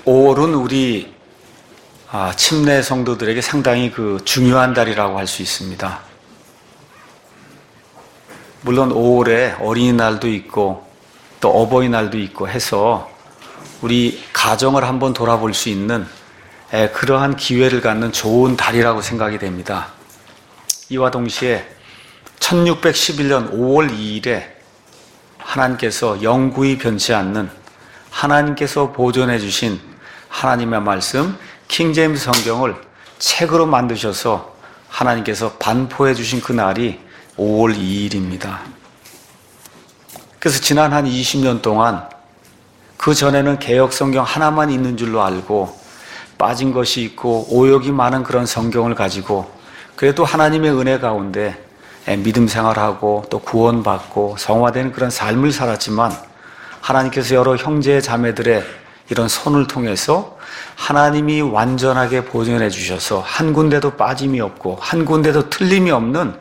5월은 우리 침례 성도들에게 상당히 중요한 달이라고 할 수 있습니다. 물론 5월에 어린이날도 있고 또 어버이날도 있고 해서 우리 가정을 한번 돌아볼 수 있는 그러한 기회를 갖는 좋은 달이라고 생각이 됩니다. 이와 동시에 1611년 5월 2일에 하나님께서 영구히 변치 않는 하나님께서 보존해 주신 하나님의 말씀 킹제임스 성경을 책으로 만드셔서 하나님께서 반포해 주신 그 날이 5월 2일입니다. 그래서 지난 한 20년 동안 그 전에는 개역 성경 하나만 있는 줄로 알고 빠진 것이 있고 오역이 많은 그런 성경을 가지고 그래도 하나님의 은혜 가운데 믿음 생활하고 또 구원받고 성화되는 그런 삶을 살았지만 하나님께서 여러 형제 자매들의 이런 손을 통해서 하나님이 완전하게 보존해 주셔서 한 군데도 빠짐이 없고 한 군데도 틀림이 없는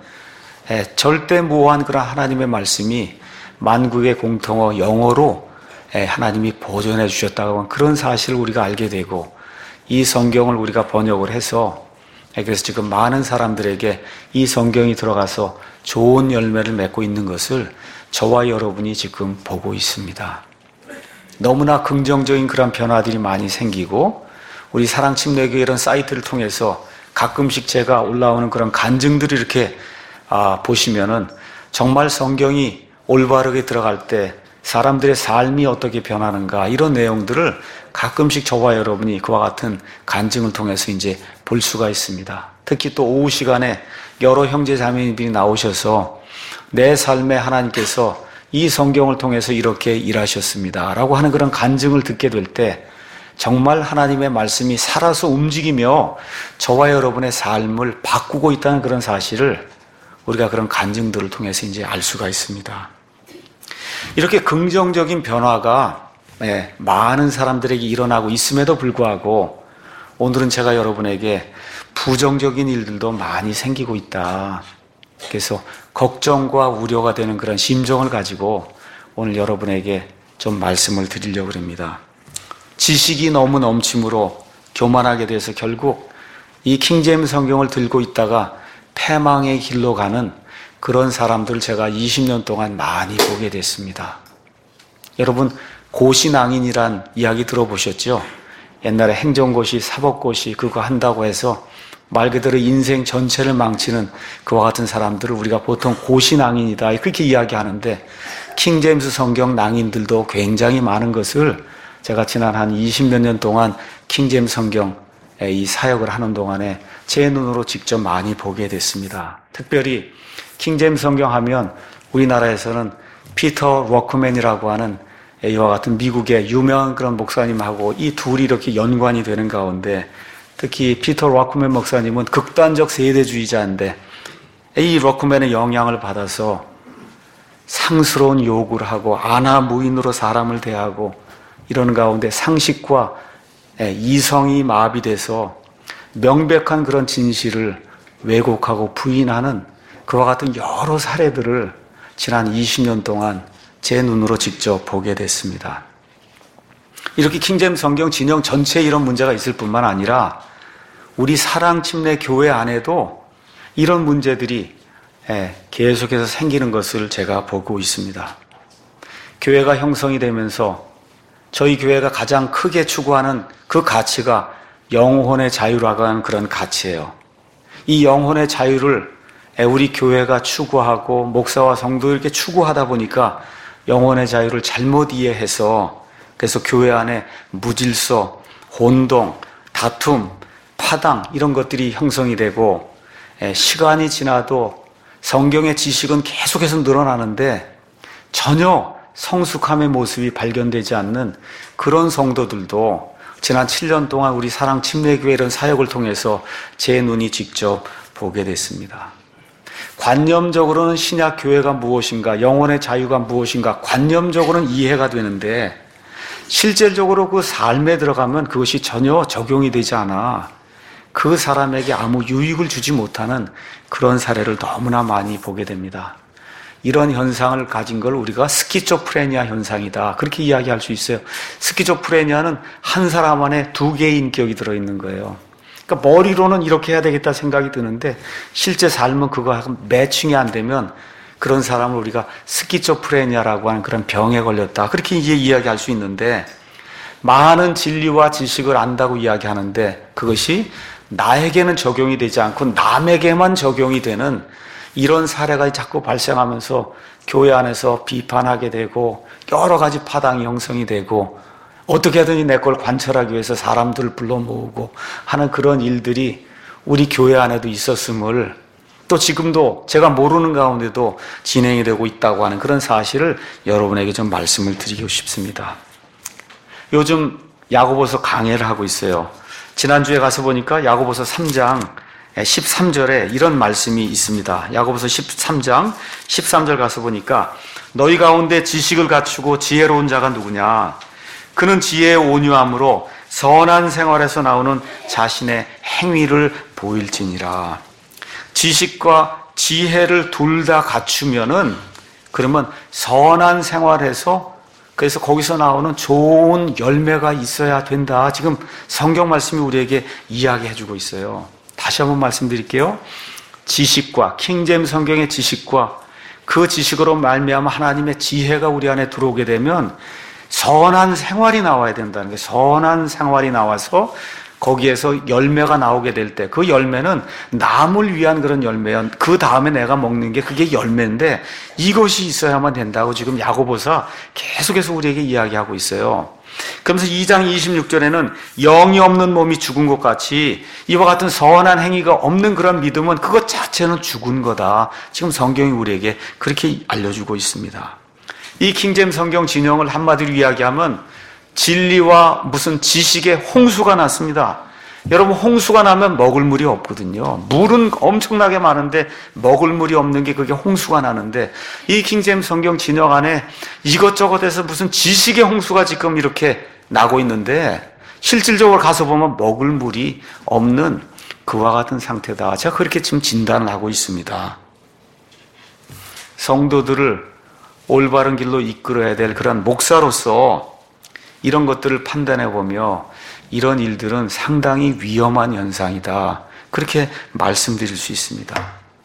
절대 무오한 그런 하나님의 말씀이 만국의 공통어 영어로 하나님이 보존해 주셨다고 하는 그런 사실을 우리가 알게 되고 이 성경을 우리가 번역을 해서 그래서 지금 많은 사람들에게 이 성경이 들어가서 좋은 열매를 맺고 있는 것을 저와 여러분이 지금 보고 있습니다. 너무나 긍정적인 그런 변화들이 많이 생기고 우리 사랑침례교회 이런 사이트를 통해서 가끔씩 제가 올라오는 그런 간증들을 이렇게 보시면은 정말 성경이 올바르게 들어갈 때 사람들의 삶이 어떻게 변하는가 이런 내용들을 가끔씩 저와 여러분이 그와 같은 간증을 통해서 이제 볼 수가 있습니다. 특히 또 오후 시간에 여러 형제 자매님들이 나오셔서 내 삶에 하나님께서 이 성경을 통해서 이렇게 일하셨습니다 라고 하는 그런 간증을 듣게 될 때 정말 하나님의 말씀이 살아서 움직이며 저와 여러분의 삶을 바꾸고 있다는 그런 사실을 우리가 그런 간증들을 통해서 이제 알 수가 있습니다. 이렇게 긍정적인 변화가 많은 사람들에게 일어나고 있음에도 불구하고 오늘은 제가 여러분에게 부정적인 일들도 많이 생기고 있다. 그래서 걱정과 우려가 되는 그런 심정을 가지고 오늘 여러분에게 좀 말씀을 드리려고 합니다. 지식이 너무 넘침으로 교만하게 돼서 결국 이 킹제임스 성경을 들고 있다가 패망의 길로 가는 그런 사람들을 제가 20년 동안 많이 보게 됐습니다. 여러분 고시낭인이란 이야기 들어보셨죠? 옛날에 행정고시, 사법고시 그거 한다고 해서 말 그대로 인생 전체를 망치는 그와 같은 사람들을 우리가 보통 고시낭인이다 그렇게 이야기하는데 킹제임스 성경 낭인들도 굉장히 많은 것을 제가 지난 한 20몇 년 동안 킹제임스 성경 이 사역을 하는 동안에 제 눈으로 직접 많이 보게 됐습니다. 특별히 킹제임스 성경 하면 우리나라에서는 피터 워크맨이라고 하는 이와 같은 미국의 유명한 그런 목사님하고 이 둘이 이렇게 연관이 되는 가운데 특히 피터 워크맨 목사님은 극단적 세대주의자인데 이 워크맨의 영향을 받아서 상스러운 요구를 하고 아나무인으로 사람을 대하고 이런 가운데 상식과 이성이 마비돼서 명백한 그런 진실을 왜곡하고 부인하는 그와 같은 여러 사례들을 지난 20년 동안 제 눈으로 직접 보게 됐습니다. 이렇게 킹제임스 성경 진영 전체에 이런 문제가 있을 뿐만 아니라 우리 사랑침례교회 안에도 이런 문제들이 계속해서 생기는 것을 제가 보고 있습니다. 교회가 형성이 되면서 저희 교회가 가장 크게 추구하는 그 가치가 영혼의 자유라고 하는 그런 가치예요. 이 영혼의 자유를 우리 교회가 추구하고 목사와 성도 이렇게 추구하다 보니까 영혼의 자유를 잘못 이해해서 그래서 교회 안에 무질서, 혼동, 다툼, 파당 이런 것들이 형성이 되고 시간이 지나도 성경의 지식은 계속해서 늘어나는데 전혀 성숙함의 모습이 발견되지 않는 그런 성도들도 지난 7년 동안 우리 사랑침례교회 이런 사역을 통해서 제 눈이 직접 보게 됐습니다. 관념적으로는 신약교회가 무엇인가, 영혼의 자유가 무엇인가 관념적으로는 이해가 되는데 실질적으로 그 삶에 들어가면 그것이 전혀 적용이 되지 않아 그 사람에게 아무 유익을 주지 못하는 그런 사례를 너무나 많이 보게 됩니다. 이런 현상을 가진 걸 우리가 스키조프레니아 현상이다. 그렇게 이야기할 수 있어요. 스키조프레니아는 한 사람 안에 두 개의 인격이 들어있는 거예요. 그러니까 머리로는 이렇게 해야 되겠다 생각이 드는데 실제 삶은 그거하고 매칭이 안 되면 그런 사람을 우리가 스키조프레니아라고 하는 그런 병에 걸렸다. 그렇게 이제 이야기할 수 있는데 많은 진리와 지식을 안다고 이야기하는데 그것이 나에게는 적용이 되지 않고 남에게만 적용이 되는 이런 사례가 자꾸 발생하면서 교회 안에서 비판하게 되고 여러 가지 파당이 형성이 되고 어떻게든지 내 걸 관철하기 위해서 사람들을 불러 모으고 하는 그런 일들이 우리 교회 안에도 있었음을 또 지금도 제가 모르는 가운데도 진행이 되고 있다고 하는 그런 사실을 여러분에게 좀 말씀을 드리고 싶습니다. 요즘 야고보서 강해를 하고 있어요. 지난주에 가서 보니까 야고보서 3장 13절에 이런 말씀이 있습니다. 야고보서 13장 13절 가서 보니까 너희 가운데 지식을 갖추고 지혜로운 자가 누구냐? 그는 지혜의 온유함으로 선한 생활에서 나오는 자신의 행위를 보일지니라. 지식과 지혜를 둘 다 갖추면은 그러면 선한 생활에서 그래서 거기서 나오는 좋은 열매가 있어야 된다. 지금 성경 말씀이 우리에게 이야기해 주고 있어요. 다시 한번 말씀드릴게요. 지식과 킹제임스 성경의 지식과 그 지식으로 말미암아 하나님의 지혜가 우리 안에 들어오게 되면 선한 생활이 나와야 된다는 거예요. 선한 생활이 나와서 거기에서 열매가 나오게 될 때 그 열매는 남을 위한 그런 열매야. 그 다음에 내가 먹는 게 그게 열매인데 이것이 있어야만 된다고 지금 야고보서 계속해서 우리에게 이야기하고 있어요. 그러면서 2장 26절에는 영이 없는 몸이 죽은 것 같이 이와 같은 선한 행위가 없는 그런 믿음은 그것 자체는 죽은 거다. 지금 성경이 우리에게 그렇게 알려주고 있습니다. 이 킹제임스 성경 진영을 한마디로 이야기하면 진리와 무슨 지식의 홍수가 났습니다. 여러분 홍수가 나면 먹을 물이 없거든요. 물은 엄청나게 많은데 먹을 물이 없는 게 그게 홍수가 나는데 이 킹제임스 성경 진영 안에 이것저것 해서 무슨 지식의 홍수가 지금 이렇게 나고 있는데 실질적으로 가서 보면 먹을 물이 없는 그와 같은 상태다. 제가 그렇게 지금 진단을 하고 있습니다. 성도들을 올바른 길로 이끌어야 될 그런 목사로서 이런 것들을 판단해보며 이런 일들은 상당히 위험한 현상이다. 그렇게 말씀드릴 수 있습니다.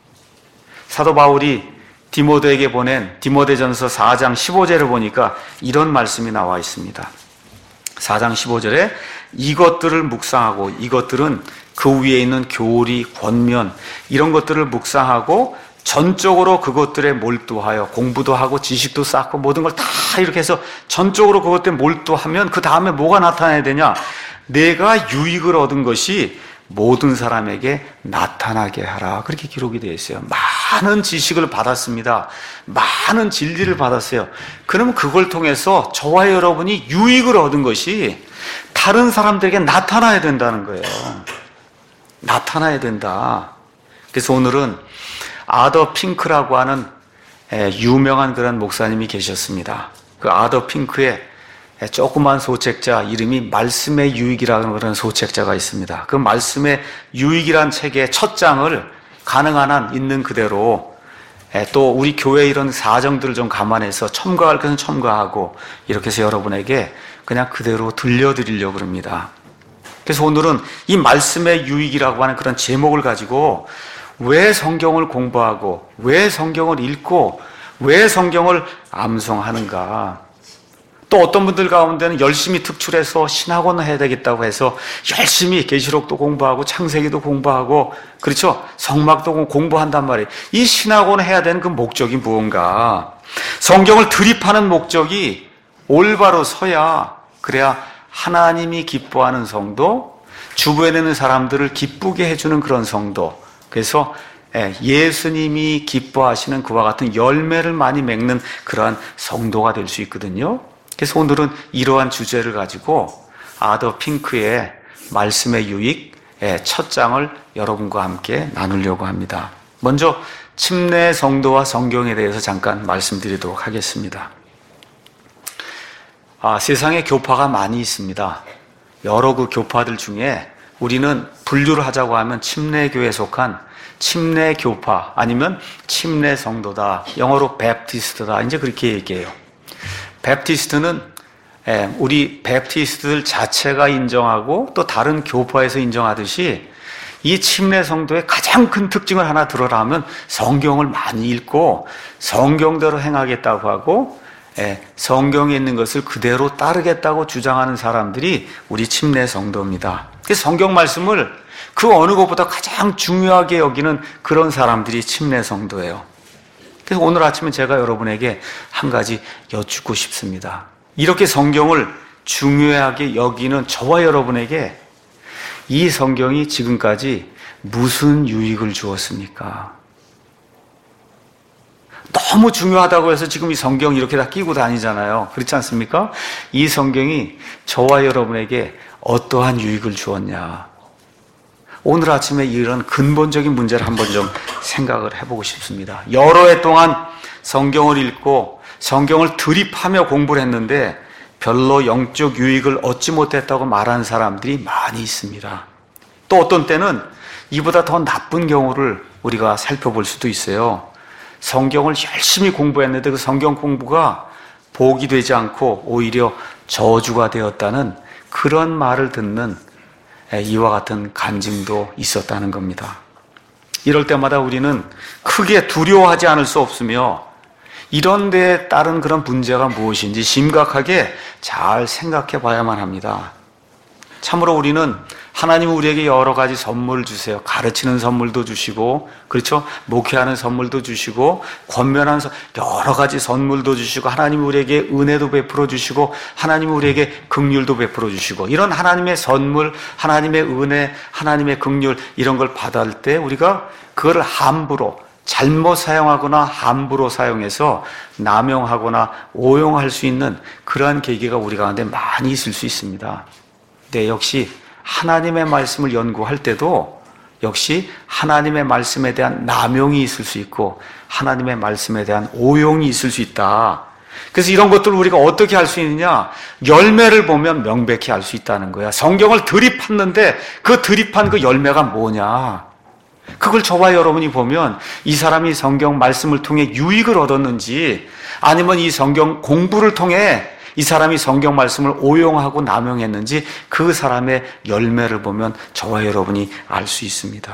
사도 바울이 디모데에게 보낸 디모데전서 4장 15절을 보니까 이런 말씀이 나와 있습니다. 4장 15절에 이것들을 묵상하고 이것들은 그 위에 있는 교리, 권면 이런 것들을 묵상하고 전적으로 그것들에 몰두하여 공부도 하고 지식도 쌓고 모든 걸 다 이렇게 해서 전적으로 그것들에 몰두하면 그 다음에 뭐가 나타나야 되냐? 내가 유익을 얻은 것이 모든 사람에게 나타나게 하라. 그렇게 기록이 되어 있어요. 많은 지식을 받았습니다. 많은 진리를 받았어요. 그러면 그걸 통해서 저와 여러분이 유익을 얻은 것이 다른 사람들에게 나타나야 된다는 거예요. 나타나야 된다. 그래서 오늘은 아더 핑크라고 하는 유명한 그런 목사님이 계셨습니다. 그 아더 핑크의 조그만 소책자 이름이 말씀의 유익이라는 그런 소책자가 있습니다. 그 말씀의 유익이란 책의 첫 장을 가능한 한 있는 그대로 또 우리 교회 이런 사정들을 좀 감안해서 첨가할 것은 첨가하고 이렇게 해서 여러분에게 그냥 그대로 들려드리려고 합니다. 그래서 오늘은 이 말씀의 유익이라고 하는 그런 제목을 가지고 왜 성경을 공부하고 왜 성경을 읽고 왜 성경을 암송하는가. 또 어떤 분들 가운데는 열심히 특출해서 신학원을 해야 되겠다고 해서 열심히 계시록도 공부하고 창세기도 공부하고 그렇죠? 성막도 공부한단 말이에요. 이 신학원을 해야 되는 그 목적이 무언가. 성경을 드립하는 목적이 올바로 서야 그래야 하나님이 기뻐하는 성도, 주변에 있는 사람들을 기쁘게 해주는 그런 성도. 그래서 예수님이 기뻐하시는 그와 같은 열매를 많이 맺는 그러한 성도가 될 수 있거든요. 그래서 오늘은 이러한 주제를 가지고 아더 핑크의 말씀의 유익 첫 장을 여러분과 함께 나누려고 합니다. 먼저 침례 성도와 성경에 대해서 잠깐 말씀드리도록 하겠습니다. 세상에 교파가 많이 있습니다. 여러 그 교파들 중에 우리는 분류를 하자고 하면 침례교에 속한 침례 교파 아니면 침례 성도다. 영어로 베프티스트다. 이제 그렇게 얘기해요. 베프티스트는 우리 베프티스트들 자체가 인정하고 또 다른 교파에서 인정하듯이 이 침례 성도의 가장 큰 특징을 하나 들어라 하면 성경을 많이 읽고 성경대로 행하겠다고 하고 성경에 있는 것을 그대로 따르겠다고 주장하는 사람들이 우리 침례 성도입니다. 그래서 성경 말씀을 그 어느 것보다 가장 중요하게 여기는 그런 사람들이 침례 성도예요. 그래서 오늘 아침에 제가 여러분에게 한 가지 여쭙고 싶습니다. 이렇게 성경을 중요하게 여기는 저와 여러분에게 이 성경이 지금까지 무슨 유익을 주었습니까? 너무 중요하다고 해서 지금 이 성경 이렇게 다 끼고 다니잖아요. 그렇지 않습니까? 이 성경이 저와 여러분에게 어떠한 유익을 주었냐? 오늘 아침에 이런 근본적인 문제를 한번 좀 생각을 해보고 싶습니다. 여러 해 동안 성경을 읽고 성경을 드립하며 공부를 했는데 별로 영적 유익을 얻지 못했다고 말하는 사람들이 많이 있습니다. 또 어떤 때는 이보다 더 나쁜 경우를 우리가 살펴볼 수도 있어요. 성경을 열심히 공부했는데 그 성경 공부가 복이 되지 않고 오히려 저주가 되었다는 그런 말을 듣는 이와 같은 간증도 있었다는 겁니다. 이럴 때마다 우리는 크게 두려워하지 않을 수 없으며 이런 데에 따른 그런 문제가 무엇인지 심각하게 잘 생각해 봐야만 합니다. 참으로 우리는 하나님은 우리에게 여러 가지 선물을 주세요. 가르치는 선물도 주시고, 그렇죠? 목회하는 선물도 주시고, 권면하는 여러 가지 선물도 주시고, 하나님은 우리에게 은혜도 베풀어 주시고, 하나님은 우리에게 긍휼도 베풀어 주시고, 이런 하나님의 선물, 하나님의 은혜, 하나님의 긍휼 이런 걸 받을 때 우리가 그걸 함부로 잘못 사용하거나 함부로 사용해서 남용하거나 오용할 수 있는 그러한 계기가 우리 가운데 많이 있을 수 있습니다. 네, 역시 하나님의 말씀을 연구할 때도 역시 하나님의 말씀에 대한 남용이 있을 수 있고 하나님의 말씀에 대한 오용이 있을 수 있다. 그래서 이런 것들을 우리가 어떻게 할 수 있느냐? 열매를 보면 명백히 알 수 있다는 거야. 성경을 드립했는데 그 드립한 그 열매가 뭐냐? 그걸 저와 여러분이 보면 이 사람이 성경 말씀을 통해 유익을 얻었는지 아니면 이 성경 공부를 통해 이 사람이 성경 말씀을 오용하고 남용했는지 그 사람의 열매를 보면 저와 여러분이 알 수 있습니다.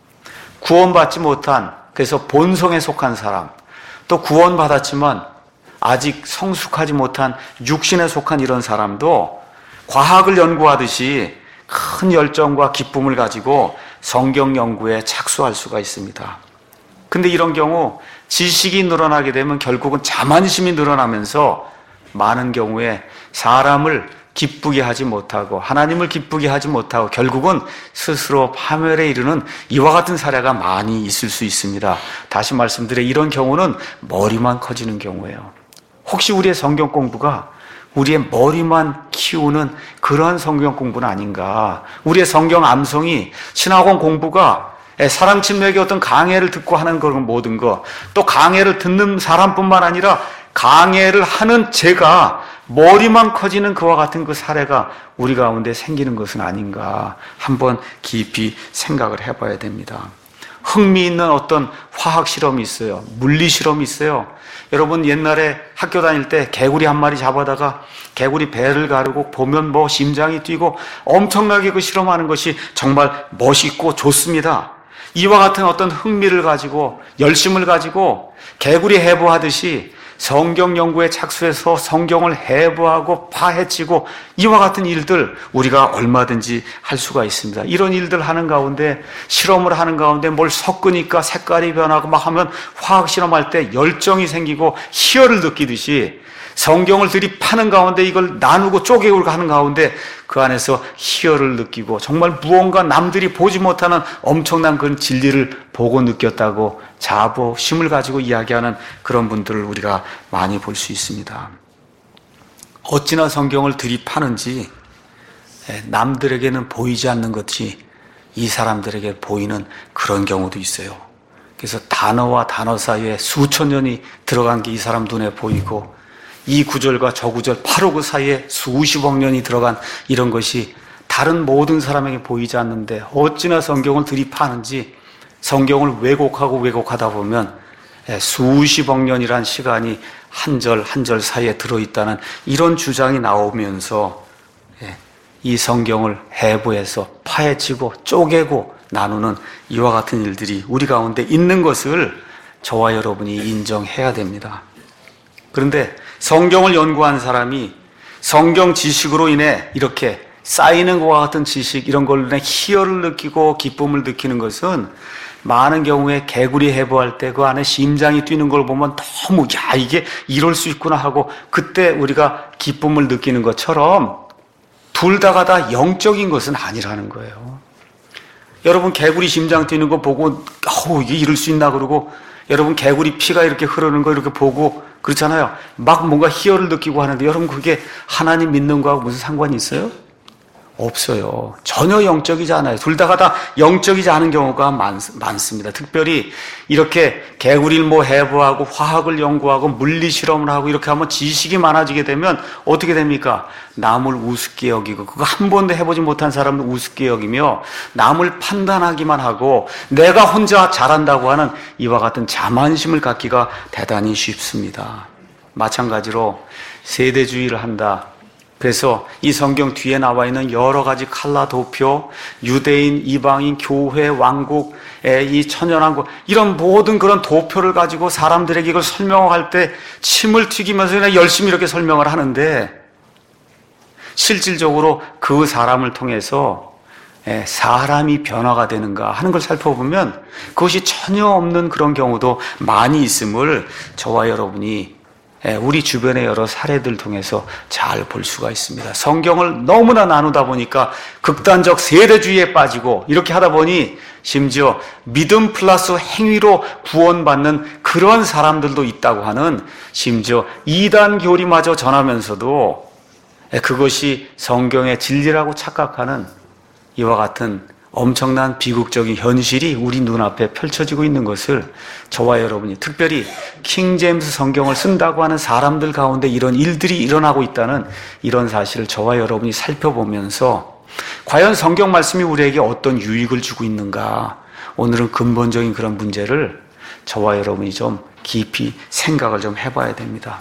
구원받지 못한, 그래서 본성에 속한 사람, 또 구원받았지만 아직 성숙하지 못한 육신에 속한 이런 사람도 과학을 연구하듯이 큰 열정과 기쁨을 가지고 성경 연구에 착수할 수가 있습니다. 근데 이런 경우 지식이 늘어나게 되면 결국은 자만심이 늘어나면서 많은 경우에 사람을 기쁘게 하지 못하고 하나님을 기쁘게 하지 못하고 결국은 스스로 파멸에 이르는 이와 같은 사례가 많이 있을 수 있습니다. 다시 말씀드려 이런 경우는 머리만 커지는 경우예요. 혹시 우리의 성경 공부가 우리의 머리만 키우는 그러한 성경 공부는 아닌가? 우리의 성경 암송이 신학원 공부가 사람 침례에게 어떤 강해를 듣고 하는 그런 모든 것, 또 강해를 듣는 사람뿐만 아니라 강해를 하는 제가 머리만 커지는 그와 같은 그 사례가 우리 가운데 생기는 것은 아닌가 한번 깊이 생각을 해봐야 됩니다. 흥미있는 어떤 화학 실험이 있어요. 물리 실험이 있어요. 여러분 옛날에 학교 다닐 때 개구리 한 마리 잡아다가 개구리 배를 가르고 보면 뭐 심장이 뛰고 엄청나게 그 실험하는 것이 정말 멋있고 좋습니다. 이와 같은 어떤 흥미를 가지고 열심을 가지고 개구리 해부하듯이 성경 연구에 착수해서 성경을 해부하고 파헤치고 이와 같은 일들 우리가 얼마든지 할 수가 있습니다. 이런 일들 하는 가운데 실험을 하는 가운데 뭘 섞으니까 색깔이 변하고 막 하면 화학 실험할 때 열정이 생기고 희열을 느끼듯이 성경을 들이파는 가운데 이걸 나누고 쪼개고 하는 가운데 그 안에서 희열을 느끼고 정말 무언가 남들이 보지 못하는 엄청난 그런 진리를 보고 느꼈다고 자부심을 가지고 이야기하는 그런 분들을 우리가 많이 볼 수 있습니다. 어찌나 성경을 들이파는지 남들에게는 보이지 않는 것이 이 사람들에게 보이는 그런 경우도 있어요. 그래서 단어와 단어 사이에 수천 년이 들어간 게 이 사람 눈에 보이고 이 구절과 저 구절 바로 그 사이에 수십억 년이 들어간 이런 것이 다른 모든 사람에게 보이지 않는데 어찌나 성경을 들이파는지 성경을 왜곡하다 보면 수십억 년이란 시간이 한 절 한 절 사이에 들어있다는 이런 주장이 나오면서 이 성경을 해부해서 파헤치고 쪼개고 나누는 이와 같은 일들이 우리 가운데 있는 것을 저와 여러분이 인정해야 됩니다. 그런데 성경을 연구한 사람이 성경 지식으로 인해 이렇게 쌓이는 것과 같은 지식 이런 걸로 인해 희열을 느끼고 기쁨을 느끼는 것은 많은 경우에 개구리 해부할 때 그 안에 심장이 뛰는 걸 보면 너무 이게 이럴 수 있구나 하고 그때 우리가 기쁨을 느끼는 것처럼 둘 다가 다 영적인 것은 아니라는 거예요. 여러분 개구리 심장 뛰는 거 보고 이게 이럴 수 있나 그러고 여러분 개구리 피가 이렇게 흐르는 거 이렇게 보고 그렇잖아요. 막 뭔가 희열을 느끼고 하는데 여러분 그게 하나님 믿는 거하고 무슨 상관이 있어요? 없어요. 전혀 영적이지 않아요. 둘 다가 다 영적이지 않은 경우가 많습니다. 특별히 이렇게 개구리를 해부하고 화학을 연구하고 물리 실험을 하고 이렇게 하면 지식이 많아지게 되면 어떻게 됩니까? 남을 우습게 여기고 그거 한 번도 해보지 못한 사람을 우습게 여기며 남을 판단하기만 하고 내가 혼자 잘한다고 하는 이와 같은 자만심을 갖기가 대단히 쉽습니다. 마찬가지로 세대주의를 한다. 그래서 이 성경 뒤에 나와 있는 여러 가지 칼라 도표, 유대인, 이방인, 교회, 왕국, 이 천연왕국 이런 모든 그런 도표를 가지고 사람들에게 이걸 설명할 때 침을 튀기면서 그냥 열심히 이렇게 설명을 하는데 실질적으로 그 사람을 통해서 사람이 변화가 되는가 하는 걸 살펴보면 그것이 전혀 없는 그런 경우도 많이 있음을 저와 여러분이 우리 주변의 여러 사례들 통해서 잘 볼 수가 있습니다. 성경을 너무나 나누다 보니까 극단적 세대주의에 빠지고 이렇게 하다 보니 심지어 믿음 플러스 행위로 구원받는 그런 사람들도 있다고 하는 심지어 이단 교리마저 전하면서도 그것이 성경의 진리라고 착각하는 이와 같은 엄청난 비극적인 현실이 우리 눈앞에 펼쳐지고 있는 것을 저와 여러분이 특별히 킹제임스 성경을 쓴다고 하는 사람들 가운데 이런 일들이 일어나고 있다는 이런 사실을 저와 여러분이 살펴보면서 과연 성경 말씀이 우리에게 어떤 유익을 주고 있는가 오늘은 근본적인 그런 문제를 저와 여러분이 좀 깊이 생각을 좀 해봐야 됩니다.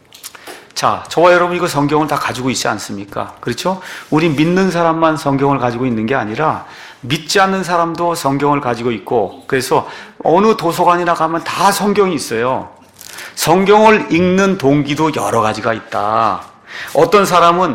자, 저와 여러분 이거 성경을 다 가지고 있지 않습니까? 그렇죠? 우리 믿는 사람만 성경을 가지고 있는 게 아니라 믿지 않는 사람도 성경을 가지고 있고 그래서 어느 도서관이나 가면 다 성경이 있어요. 성경을 읽는 동기도 여러 가지가 있다. 어떤 사람은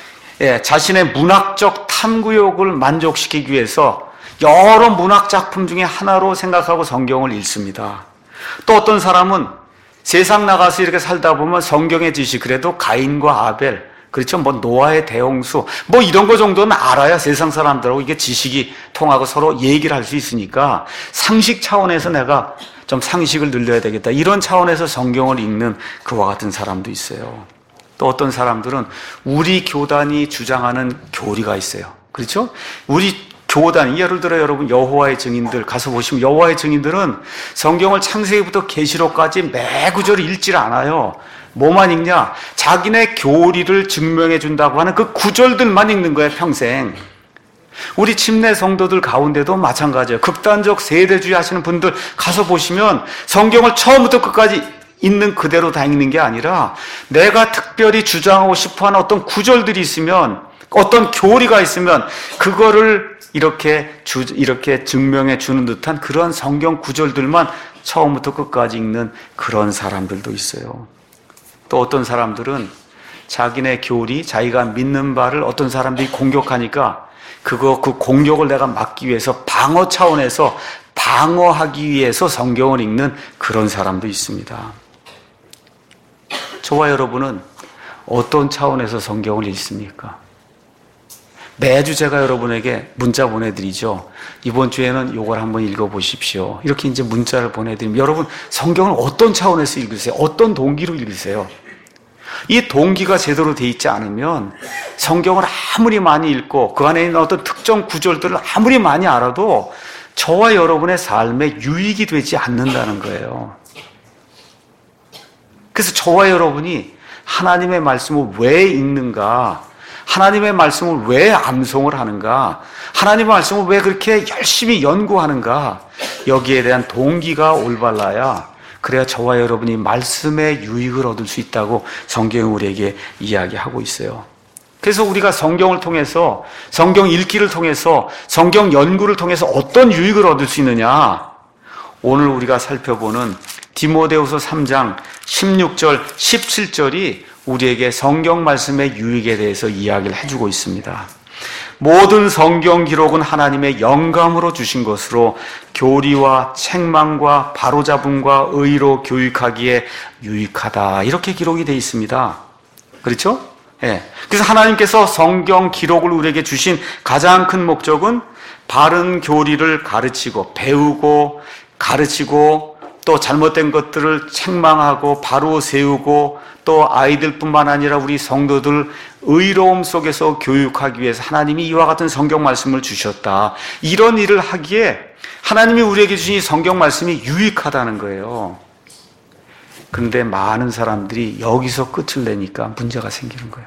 자신의 문학적 탐구욕을 만족시키기 위해서 여러 문학 작품 중에 하나로 생각하고 성경을 읽습니다. 또 어떤 사람은 세상 나가서 이렇게 살다 보면 성경의 지식 그래도 가인과 아벨 그렇죠? 노아의 대홍수 이런 거 정도는 알아야 세상 사람들하고 이게 지식이 통하고 서로 얘기를 할 수 있으니까 상식 차원에서 내가 좀 상식을 늘려야 되겠다 이런 차원에서 성경을 읽는 그와 같은 사람도 있어요. 또 어떤 사람들은 우리 교단이 주장하는 교리가 있어요. 그렇죠? 우리 교단, 예를 들어 여러분 여호와의 증인들 가서 보시면 여호와의 증인들은 성경을 창세기부터 계시록까지 매 구절을 읽질 않아요. 뭐만 읽냐? 자기네 교리를 증명해 준다고 하는 그 구절들만 읽는 거예요, 평생. 우리 침례 성도들 가운데도 마찬가지예요. 극단적 세대주의 하시는 분들 가서 보시면 성경을 처음부터 끝까지 있는 그대로 다 읽는 게 아니라 내가 특별히 주장하고 싶어하는 어떤 구절들이 있으면 어떤 교리가 있으면 그거를 이렇게 증명해 주는 듯한 그런 성경 구절들만 처음부터 끝까지 읽는 그런 사람들도 있어요. 또 어떤 사람들은 자기네 교리, 자기가 믿는 바를 어떤 사람들이 공격하니까 그 공격을 내가 막기 위해서 방어 차원에서 방어하기 위해서 성경을 읽는 그런 사람도 있습니다. 저와 여러분은 어떤 차원에서 성경을 읽습니까? 매주 제가 여러분에게 문자 보내드리죠. 이번 주에는 이걸 한번 읽어보십시오. 이렇게 이제 문자를 보내드리면 여러분 성경을 어떤 차원에서 읽으세요? 어떤 동기로 읽으세요? 이 동기가 제대로 돼 있지 않으면 성경을 아무리 많이 읽고 그 안에 있는 어떤 특정 구절들을 아무리 많이 알아도 저와 여러분의 삶에 유익이 되지 않는다는 거예요. 그래서 저와 여러분이 하나님의 말씀을 왜 읽는가? 하나님의 말씀을 왜 암송을 하는가? 하나님의 말씀을 왜 그렇게 열심히 연구하는가? 여기에 대한 동기가 올바라야 그래야 저와 여러분이 말씀의 유익을 얻을 수 있다고 성경이 우리에게 이야기하고 있어요. 그래서 우리가 성경을 통해서, 성경 읽기를 통해서, 성경 연구를 통해서 어떤 유익을 얻을 수 있느냐? 오늘 우리가 살펴보는 디모데후서 3장 16절, 17절이 우리에게 성경 말씀의 유익에 대해서 이야기를 해주고 있습니다. 모든 성경 기록은 하나님의 영감으로 주신 것으로 교리와 책망과 바로잡음과 의로 교육하기에 유익하다. 이렇게 기록이 되어 있습니다. 그렇죠? 예. 그래서 하나님께서 성경 기록을 우리에게 주신 가장 큰 목적은 바른 교리를 가르치고 배우고 가르치고 또 잘못된 것들을 책망하고 바로 세우고 또 아이들뿐만 아니라 우리 성도들 의로움 속에서 교육하기 위해서 하나님이 이와 같은 성경 말씀을 주셨다. 이런 일을 하기에 하나님이 우리에게 주신 이 성경 말씀이 유익하다는 거예요. 그런데 많은 사람들이 여기서 끝을 내니까 문제가 생기는 거예요.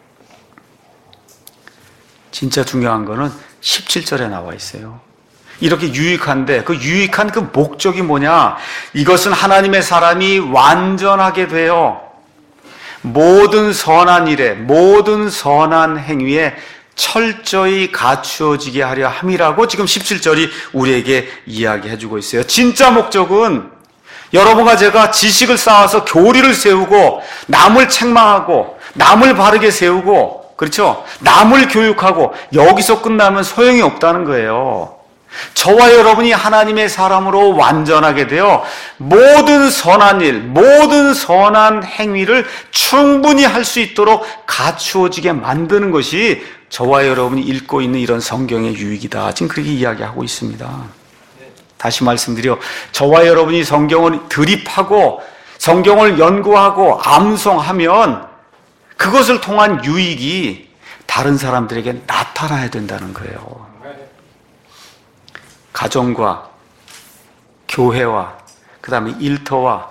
진짜 중요한 거는 17절에 나와 있어요. 이렇게 유익한데 그 유익한 그 목적이 뭐냐? 이것은 하나님의 사람이 완전하게 되어 모든 선한 일에, 모든 선한 행위에 철저히 갖추어지게 하려 함이라고 지금 17절이 우리에게 이야기해주고 있어요. 진짜 목적은 여러분과 제가 지식을 쌓아서 교리를 세우고 남을 책망하고 남을 바르게 세우고 그렇죠? 남을 교육하고 여기서 끝나면 소용이 없다는 거예요. 저와 여러분이 하나님의 사람으로 완전하게 되어 모든 선한 일, 모든 선한 행위를 충분히 할 수 있도록 갖추어지게 만드는 것이 저와 여러분이 읽고 있는 이런 성경의 유익이다. 지금 그렇게 이야기하고 있습니다. 다시 말씀드려 저와 여러분이 성경을 드립하고 성경을 연구하고 암송하면 그것을 통한 유익이 다른 사람들에게 나타나야 된다는 거예요. 가정과 교회와 그 다음에 일터와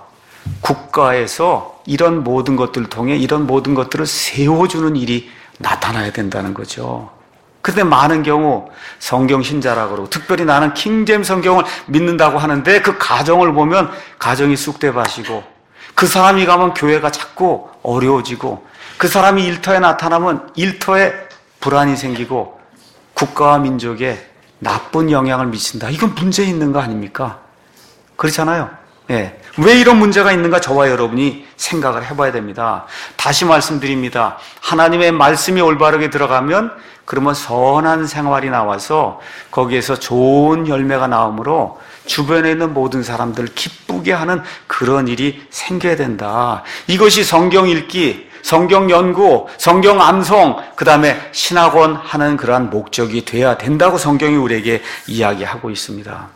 국가에서 이런 모든 것들을 통해 이런 모든 것들을 세워주는 일이 나타나야 된다는 거죠. 그런데 많은 경우 성경 신자라고 그러고 특별히 나는 킹제임스 성경을 믿는다고 하는데 그 가정을 보면 가정이 쑥대밭이고 그 사람이 가면 교회가 자꾸 어려워지고 그 사람이 일터에 나타나면 일터에 불안이 생기고 국가와 민족에 나쁜 영향을 미친다. 이건 문제 있는 거 아닙니까? 그렇잖아요. 예. 왜 이런 문제가 있는가 저와 여러분이 생각을 해봐야 됩니다. 다시 말씀드립니다. 하나님의 말씀이 올바르게 들어가면 그러면 선한 생활이 나와서 거기에서 좋은 열매가 나오므로 주변에 있는 모든 사람들을 기쁘게 하는 그런 일이 생겨야 된다. 이것이 성경 읽기, 성경 연구, 성경 암송, 그 다음에 신학원 하는 그러한 목적이 돼야 된다고 성경이 우리에게 이야기하고 있습니다.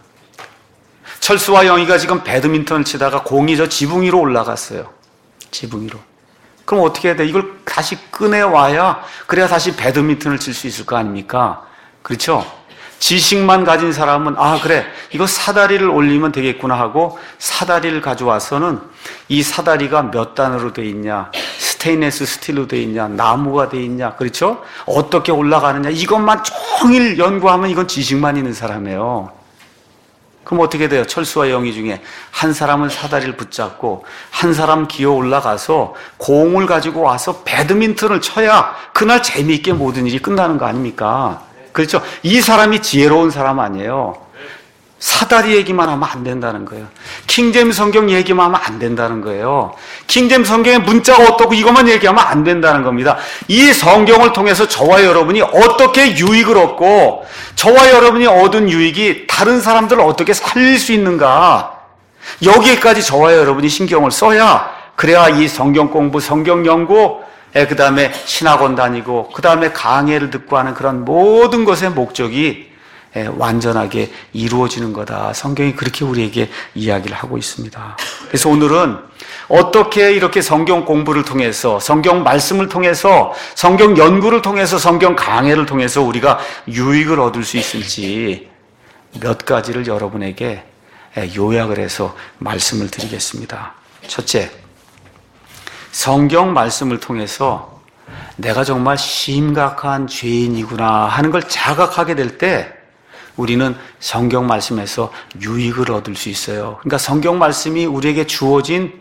철수와 영희가 지금 배드민턴을 치다가 공이 저 지붕 위로 올라갔어요. 지붕 위로. 그럼 어떻게 해야 돼? 이걸 다시 꺼내와야 그래야 다시 배드민턴을 칠 수 있을 거 아닙니까? 그렇죠? 지식만 가진 사람은 그래 이거 사다리를 올리면 되겠구나 하고 사다리를 가져와서는 이 사다리가 몇 단으로 돼 있냐, 스테인레스 스틸로 돼 있냐, 나무가 돼 있냐, 그렇죠? 어떻게 올라가느냐 이것만 종일 연구하면 이건 지식만 있는 사람이에요. 그럼 어떻게 돼요? 철수와 영희 중에 한 사람은 사다리를 붙잡고 한 사람 기어 올라가서 공을 가지고 와서 배드민턴을 쳐야 그날 재미있게 모든 일이 끝나는 거 아닙니까? 그렇죠? 이 사람이 지혜로운 사람 아니에요. 사다리 얘기만 하면 안 된다는 거예요. 킹제임스 성경 얘기만 하면 안 된다는 거예요. 킹제임스 성경의 문자가 어떻고 이것만 얘기하면 안 된다는 겁니다. 이 성경을 통해서 저와 여러분이 어떻게 유익을 얻고 저와 여러분이 얻은 유익이 다른 사람들을 어떻게 살릴 수 있는가, 여기에까지 저와 여러분이 신경을 써야 그래야 이 성경 공부, 성경 연구, 그 다음에 신학원 다니고 그 다음에 강해를 듣고 하는 그런 모든 것의 목적이 완전하게 이루어지는 거다. 성경이 그렇게 우리에게 이야기를 하고 있습니다. 그래서 오늘은 어떻게 이렇게 성경 공부를 통해서, 성경 말씀을 통해서, 성경 연구를 통해서, 성경 강해를 통해서 우리가 유익을 얻을 수 있을지 몇 가지를 여러분에게 요약을 해서 말씀을 드리겠습니다. 첫째, 성경 말씀을 통해서 내가 정말 심각한 죄인이구나 하는 걸 자각하게 될 때 우리는 성경 말씀에서 유익을 얻을 수 있어요. 그러니까 성경 말씀이 우리에게 주어진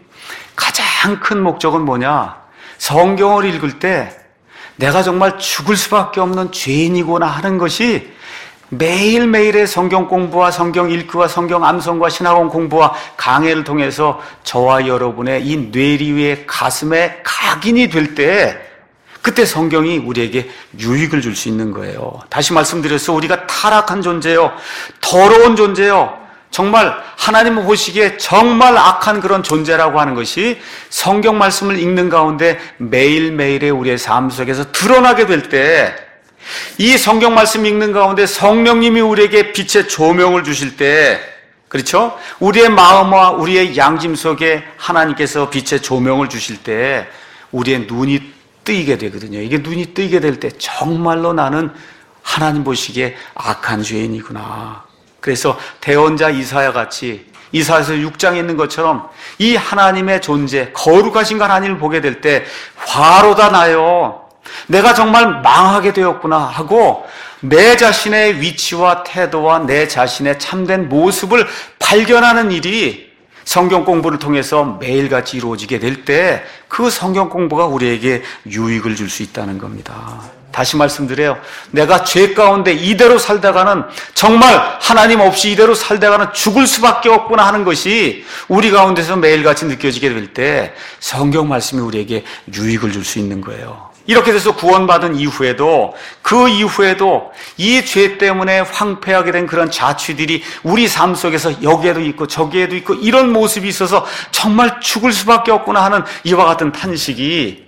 가장 큰 목적은 뭐냐? 성경을 읽을 때 내가 정말 죽을 수밖에 없는 죄인이구나 하는 것이 매일매일의 성경 공부와 성경 읽기와 성경 암송과 신학원 공부와 강해를 통해서 저와 여러분의 이 뇌리위의 가슴에 각인이 될 때 그때 성경이 우리에게 유익을 줄 수 있는 거예요. 다시 말씀드려서 우리가 타락한 존재요, 더러운 존재요, 정말 하나님 보시기에 정말 악한 그런 존재라고 하는 것이 성경 말씀을 읽는 가운데 매일매일의 우리의 삶 속에서 드러나게 될 때, 이 성경 말씀 읽는 가운데 성령님이 우리에게 빛의 조명을 주실 때, 그렇죠? 우리의 마음과 우리의 양심 속에 하나님께서 빛의 조명을 주실 때 우리의 눈이 뜨이게 되거든요. 이게 눈이 뜨이게 될 때 정말로 나는 하나님 보시기에 악한 죄인이구나. 그래서 대언자 이사야 같이 이사야서 6장에 있는 것처럼 이 하나님의 존재, 거룩하신 하나님을 보게 될 때 화로다 나요. 내가 정말 망하게 되었구나 하고 내 자신의 위치와 태도와 내 자신의 참된 모습을 발견하는 일이 성경 공부를 통해서 매일같이 이루어지게 될 때 그 성경 공부가 우리에게 유익을 줄 수 있다는 겁니다. 다시 말씀드려요. 내가 죄 가운데 이대로 살다가는 정말 하나님 없이 이대로 살다가는 죽을 수밖에 없구나 하는 것이 우리 가운데서 매일같이 느껴지게 될 때 성경 말씀이 우리에게 유익을 줄 수 있는 거예요. 이렇게 돼서 구원받은 이후에도 그 이후에도 이 죄 때문에 황폐하게 된 그런 자취들이 우리 삶 속에서 여기에도 있고 저기에도 있고 이런 모습이 있어서 정말 죽을 수밖에 없구나 하는 이와 같은 탄식이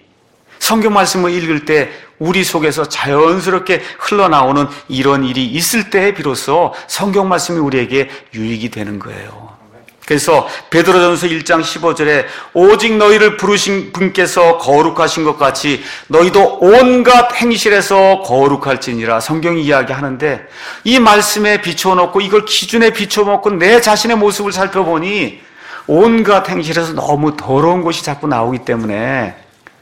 성경 말씀을 읽을 때 우리 속에서 자연스럽게 흘러나오는 이런 일이 있을 때에 비로소 성경 말씀이 우리에게 유익이 되는 거예요. 그래서 베드로전서 1장 15절에 오직 너희를 부르신 분께서 거룩하신 것 같이 너희도 온갖 행실에서 거룩할지니라 성경이 이야기하는데, 이 말씀에 비춰놓고 이걸 기준에 비춰놓고 내 자신의 모습을 살펴보니 온갖 행실에서 너무 더러운 것이 자꾸 나오기 때문에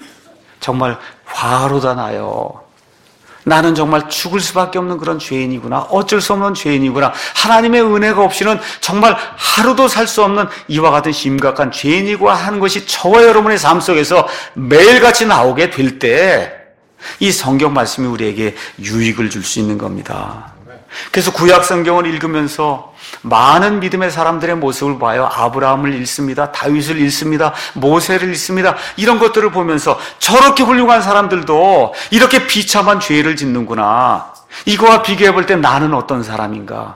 정말 화로다 나요. 나는 정말 죽을 수밖에 없는 그런 죄인이구나, 어쩔 수 없는 죄인이구나, 하나님의 은혜가 없이는 정말 하루도 살 수 없는 이와 같은 심각한 죄인이고 하는 것이 저와 여러분의 삶 속에서 매일같이 나오게 될 때 이 성경 말씀이 우리에게 유익을 줄 수 있는 겁니다. 그래서 구약 성경을 읽으면서 많은 믿음의 사람들의 모습을 봐요. 아브라함을 읽습니다. 다윗을 읽습니다. 모세를 읽습니다. 이런 것들을 보면서 저렇게 훌륭한 사람들도 이렇게 비참한 죄를 짓는구나, 이거와 비교해 볼 때 나는 어떤 사람인가,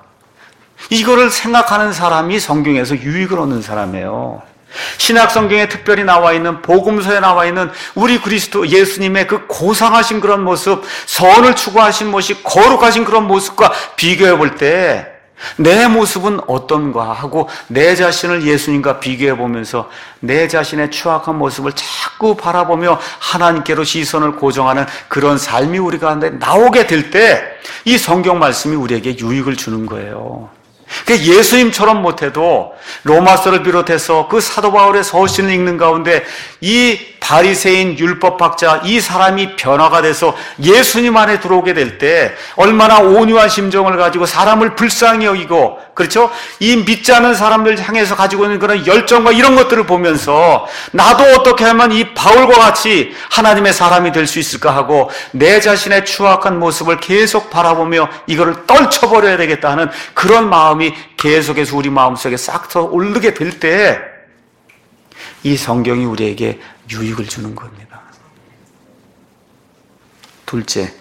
이거를 생각하는 사람이 성경에서 유익을 얻는 사람이에요. 신약 성경에 특별히 나와 있는 복음서에 나와 있는 우리 그리스도 예수님의 그 고상하신 그런 모습, 선을 추구하신 모습, 거룩하신 그런 모습과 비교해 볼 때 내 모습은 어떤가 하고 내 자신을 예수님과 비교해 보면서 내 자신의 추악한 모습을 자꾸 바라보며 하나님께로 시선을 고정하는 그런 삶이 우리 가운데 나오게 될 때 이 성경 말씀이 우리에게 유익을 주는 거예요. 예수님처럼 못해도 로마서를 비롯해서 그 사도 바울의 서신을 읽는 가운데 이 바리새인 율법학자 이 사람이 변화가 돼서 예수님 안에 들어오게 될 때 얼마나 온유한 심정을 가지고 사람을 불쌍히 여기고, 그렇죠? 이 믿지 않는 사람들 향해서 가지고 있는 그런 열정과 이런 것들을 보면서 나도 어떻게 하면 이 바울과 같이 하나님의 사람이 될 수 있을까 하고 내 자신의 추악한 모습을 계속 바라보며 이거를 떨쳐버려야 되겠다 하는 그런 마음이 계속해서 우리 마음속에 싹 터 오르게 될 때 이 성경이 우리에게 유익을 주는 겁니다. 둘째,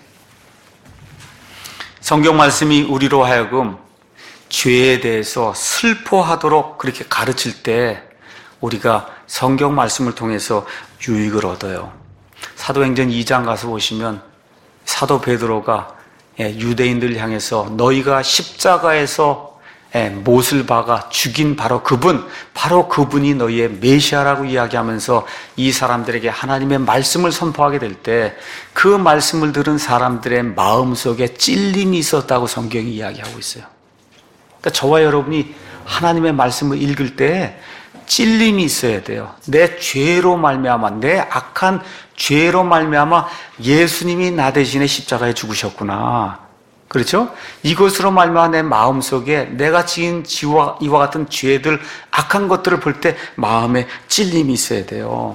성경 말씀이 우리로 하여금 죄에 대해서 슬퍼하도록 그렇게 가르칠 때 우리가 성경 말씀을 통해서 유익을 얻어요. 사도행전 2장 가서 보시면 사도 베드로가 유대인들 향해서 너희가 십자가에서 못을 박아 죽인 바로 그분이 너희의 메시아라고 이야기하면서 이 사람들에게 하나님의 말씀을 선포하게 될 때 그 말씀을 들은 사람들의 마음속에 찔림이 있었다고 성경이 이야기하고 있어요. 그러니까 저와 여러분이 하나님의 말씀을 읽을 때 찔림이 있어야 돼요. 내 죄로 말미암아, 내 악한 죄로 말미암아 예수님이 나 대신에 십자가에 죽으셨구나. 그렇죠? 이것으로 말미암아 내 마음속에 내가 지은 이와 같은 죄들, 악한 것들을 볼 때 마음에 찔림이 있어야 돼요.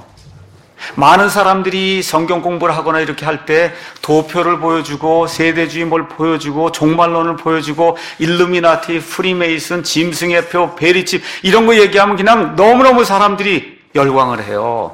많은 사람들이 성경 공부를 하거나 이렇게 할 때 도표를 보여주고 세대주의 뭘 보여주고 종말론을 보여주고 일루미나티, 프리메이슨, 짐승의 표, 베리집 이런 거 얘기하면 그냥 너무너무 사람들이 열광을 해요.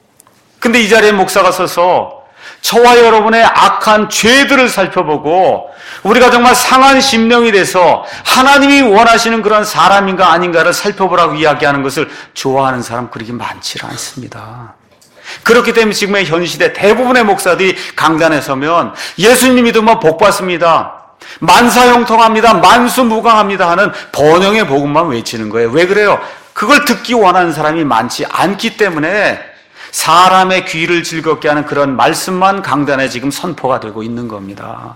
근데 이 자리에 목사가 서서 저와 여러분의 악한 죄들을 살펴보고 우리가 정말 상한 심령이 돼서 하나님이 원하시는 그런 사람인가 아닌가를 살펴보라고 이야기하는 것을 좋아하는 사람 그렇게 많지 않습니다. 그렇기 때문에 지금의 현 시대 대부분의 목사들이 강단에 서면 예수님 믿으면 복 받습니다, 만사형통합니다, 만수무강합니다 하는 번영의 복음만 외치는 거예요. 왜 그래요? 그걸 듣기 원하는 사람이 많지 않기 때문에 사람의 귀를 즐겁게 하는 그런 말씀만 강단에 지금 선포가 되고 있는 겁니다.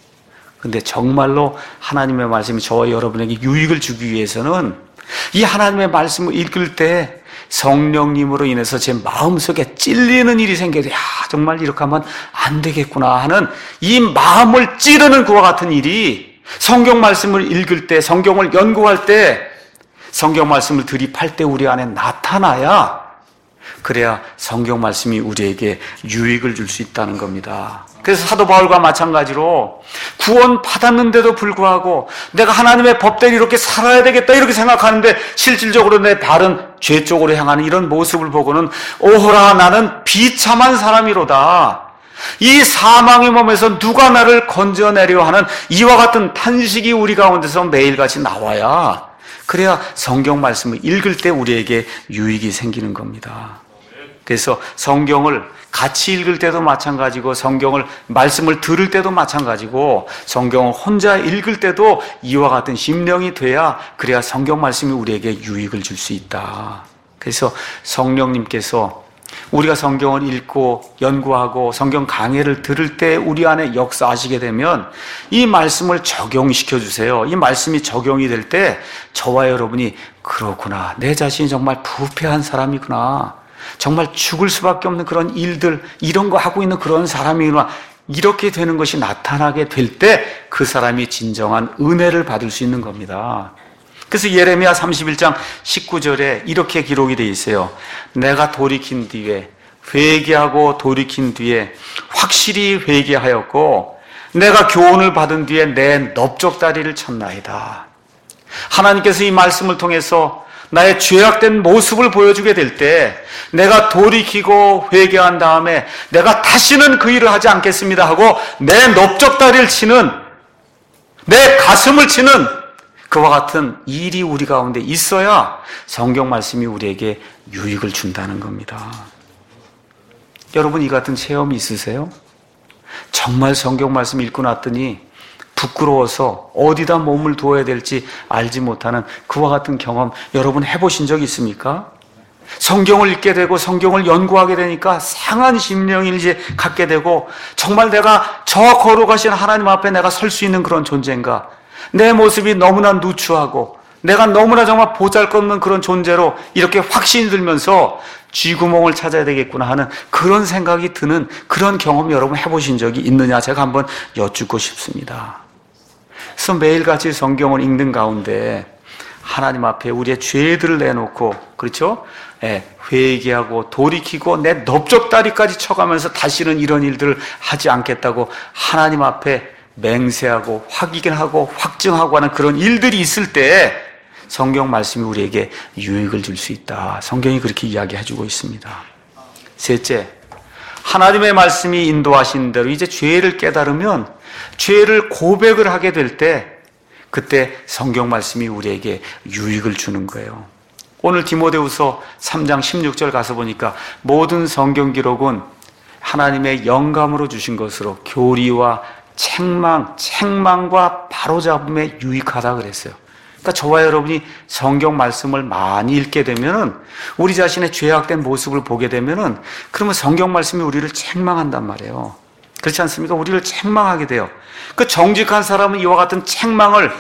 근데 정말로 하나님의 말씀이 저와 여러분에게 유익을 주기 위해서는 이 하나님의 말씀을 읽을 때 성령님으로 인해서 제 마음속에 찔리는 일이 생겨서 정말 이렇게 하면 안 되겠구나 하는 이 마음을 찌르는 그와 같은 일이 성경 말씀을 읽을 때, 성경을 연구할 때, 성경 말씀을 들이팔 때 우리 안에 나타나야, 그래야 성경 말씀이 우리에게 유익을 줄 수 있다는 겁니다. 그래서 사도 바울과 마찬가지로 구원 받았는데도 불구하고 내가 하나님의 법대로 이렇게 살아야 되겠다 이렇게 생각하는데 실질적으로 내 발은 죄 쪽으로 향하는 이런 모습을 보고는 오호라 나는 비참한 사람이로다, 이 사망의 몸에서 누가 나를 건져내려 하는 이와 같은 탄식이 우리 가운데서 매일같이 나와야, 그래야 성경 말씀을 읽을 때 우리에게 유익이 생기는 겁니다. 그래서 성경을 같이 읽을 때도 마찬가지고 성경을 말씀을 들을 때도 마찬가지고 성경을 혼자 읽을 때도 이와 같은 심령이 돼야, 그래야 성경 말씀이 우리에게 유익을 줄 수 있다. 그래서 성령님께서 우리가 성경을 읽고 연구하고 성경 강해를 들을 때 우리 안에 역사하시게 되면 이 말씀을 적용시켜 주세요. 이 말씀이 적용이 될 때 저와 여러분이 그렇구나, 내 자신이 정말 부패한 사람이구나, 정말 죽을 수밖에 없는 그런 일들, 이런 거 하고 있는 그런 사람이구나, 이렇게 되는 것이 나타나게 될 때 그 사람이 진정한 은혜를 받을 수 있는 겁니다. 그래서 예레미야 31장 19절에 이렇게 기록이 되어 있어요. 내가 돌이킨 뒤에, 회개하고 돌이킨 뒤에 확실히 회개하였고 내가 교훈을 받은 뒤에 내 넓적다리를 쳤나이다. 하나님께서 이 말씀을 통해서 나의 죄악된 모습을 보여주게 될 때 내가 돌이키고 회개한 다음에 내가 다시는 그 일을 하지 않겠습니다 하고 내 넓적다리를 치는, 내 가슴을 치는 그와 같은 일이 우리 가운데 있어야 성경 말씀이 우리에게 유익을 준다는 겁니다. 여러분, 이 같은 체험이 있으세요? 정말 성경 말씀 읽고 났더니 부끄러워서 어디다 몸을 두어야 될지 알지 못하는 그와 같은 경험 여러분 해보신 적 있습니까? 성경을 읽게 되고 성경을 연구하게 되니까 상한 심령을 이제 갖게 되고, 정말 내가 저 거룩하신 하나님 앞에 내가 설 수 있는 그런 존재인가, 내 모습이 너무나 누추하고 내가 너무나 정말 보잘것없는 그런 존재로 이렇게 확신이 들면서 쥐구멍을 찾아야 되겠구나 하는 그런 생각이 드는 그런 경험 여러분 해보신 적이 있느냐, 제가 한번 여쭙고 싶습니다. 그래서 매일같이 성경을 읽는 가운데 하나님 앞에 우리의 죄들을 내놓고, 그렇죠? 회개하고 돌이키고 내 넓적다리까지 쳐가면서 다시는 이런 일들을 하지 않겠다고 하나님 앞에 맹세하고 확인하고 확증하고 하는 그런 일들이 있을 때 성경 말씀이 우리에게 유익을 줄 수 있다. 성경이 그렇게 이야기해주고 있습니다. 셋째, 하나님의 말씀이 인도하신 대로 이제 죄를 깨달으면 죄를 고백을 하게 될 때 그때 성경 말씀이 우리에게 유익을 주는 거예요. 오늘 디모데후서 3장 16절 가서 보니까 모든 성경 기록은 하나님의 영감으로 주신 것으로 교리와 책망과 바로잡음에 유익하다 그랬어요. 그러니까 저와 여러분이 성경 말씀을 많이 읽게 되면은, 우리 자신의 죄악된 모습을 보게 되면은, 그러면 성경 말씀이 우리를 책망한단 말이에요. 그렇지 않습니까? 우리를 책망하게 돼요. 그 정직한 사람은 이와 같은 책망을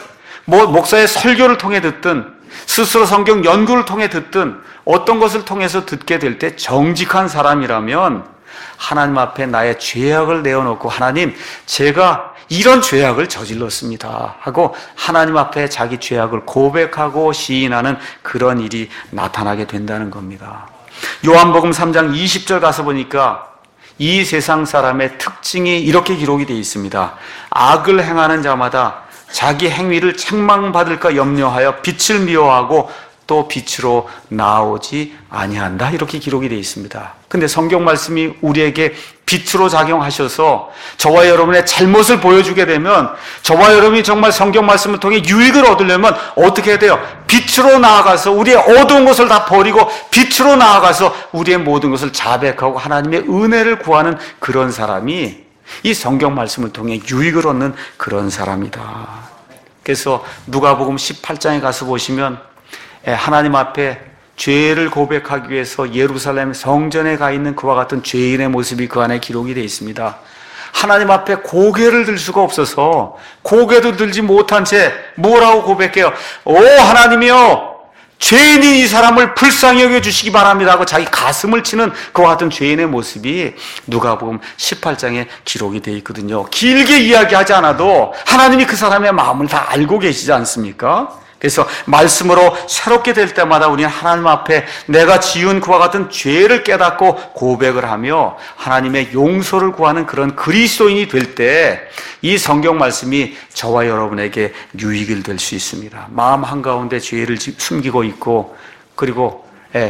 목사의 설교를 통해 듣든 스스로 성경 연구를 통해 듣든 어떤 것을 통해서 듣게 될 때 정직한 사람이라면 하나님 앞에 나의 죄악을 내어놓고 하나님 제가 이런 죄악을 저질렀습니다 하고 하나님 앞에 자기 죄악을 고백하고 시인하는 그런 일이 나타나게 된다는 겁니다. 요한복음 3장 20절 가서 보니까 이 세상 사람의 특징이 이렇게 기록이 되어 있습니다. 악을 행하는 자마다 자기 행위를 책망받을까 염려하여 빛을 미워하고 또 빛으로 나오지 아니한다 이렇게 기록이 되어 있습니다. 근데 성경 말씀이 우리에게 빛으로 작용하셔서 저와 여러분의 잘못을 보여주게 되면 저와 여러분이 정말 성경 말씀을 통해 유익을 얻으려면 어떻게 해야 돼요? 빛으로 나아가서 우리의 어두운 것을 다 버리고 빛으로 나아가서 우리의 모든 것을 자백하고 하나님의 은혜를 구하는 그런 사람이 이 성경 말씀을 통해 유익을 얻는 그런 사람이다. 그래서 누가복음 18장에 가서 보시면 하나님 앞에 죄를 고백하기 위해서 예루살렘 성전에 가 있는 그와 같은 죄인의 모습이 그 안에 기록이 되어 있습니다. 하나님 앞에 고개를 들 수가 없어서 고개도 들지 못한 채 뭐라고 고백해요? 오 하나님이여 죄인인 이 사람을 불쌍히 여겨주시기 바랍니다 하고 자기 가슴을 치는 그와 같은 죄인의 모습이 누가복음 18장에 기록이 되어 있거든요. 길게 이야기하지 않아도 하나님이 그 사람의 마음을 다 알고 계시지 않습니까? 그래서 말씀으로 새롭게 될 때마다 우리는 하나님 앞에 내가 지은 그와 같은 죄를 깨닫고 고백을 하며 하나님의 용서를 구하는 그런 그리스도인이 될 때 이 성경 말씀이 저와 여러분에게 유익이 될 수 있습니다. 마음 한가운데 죄를 숨기고 있고 그리고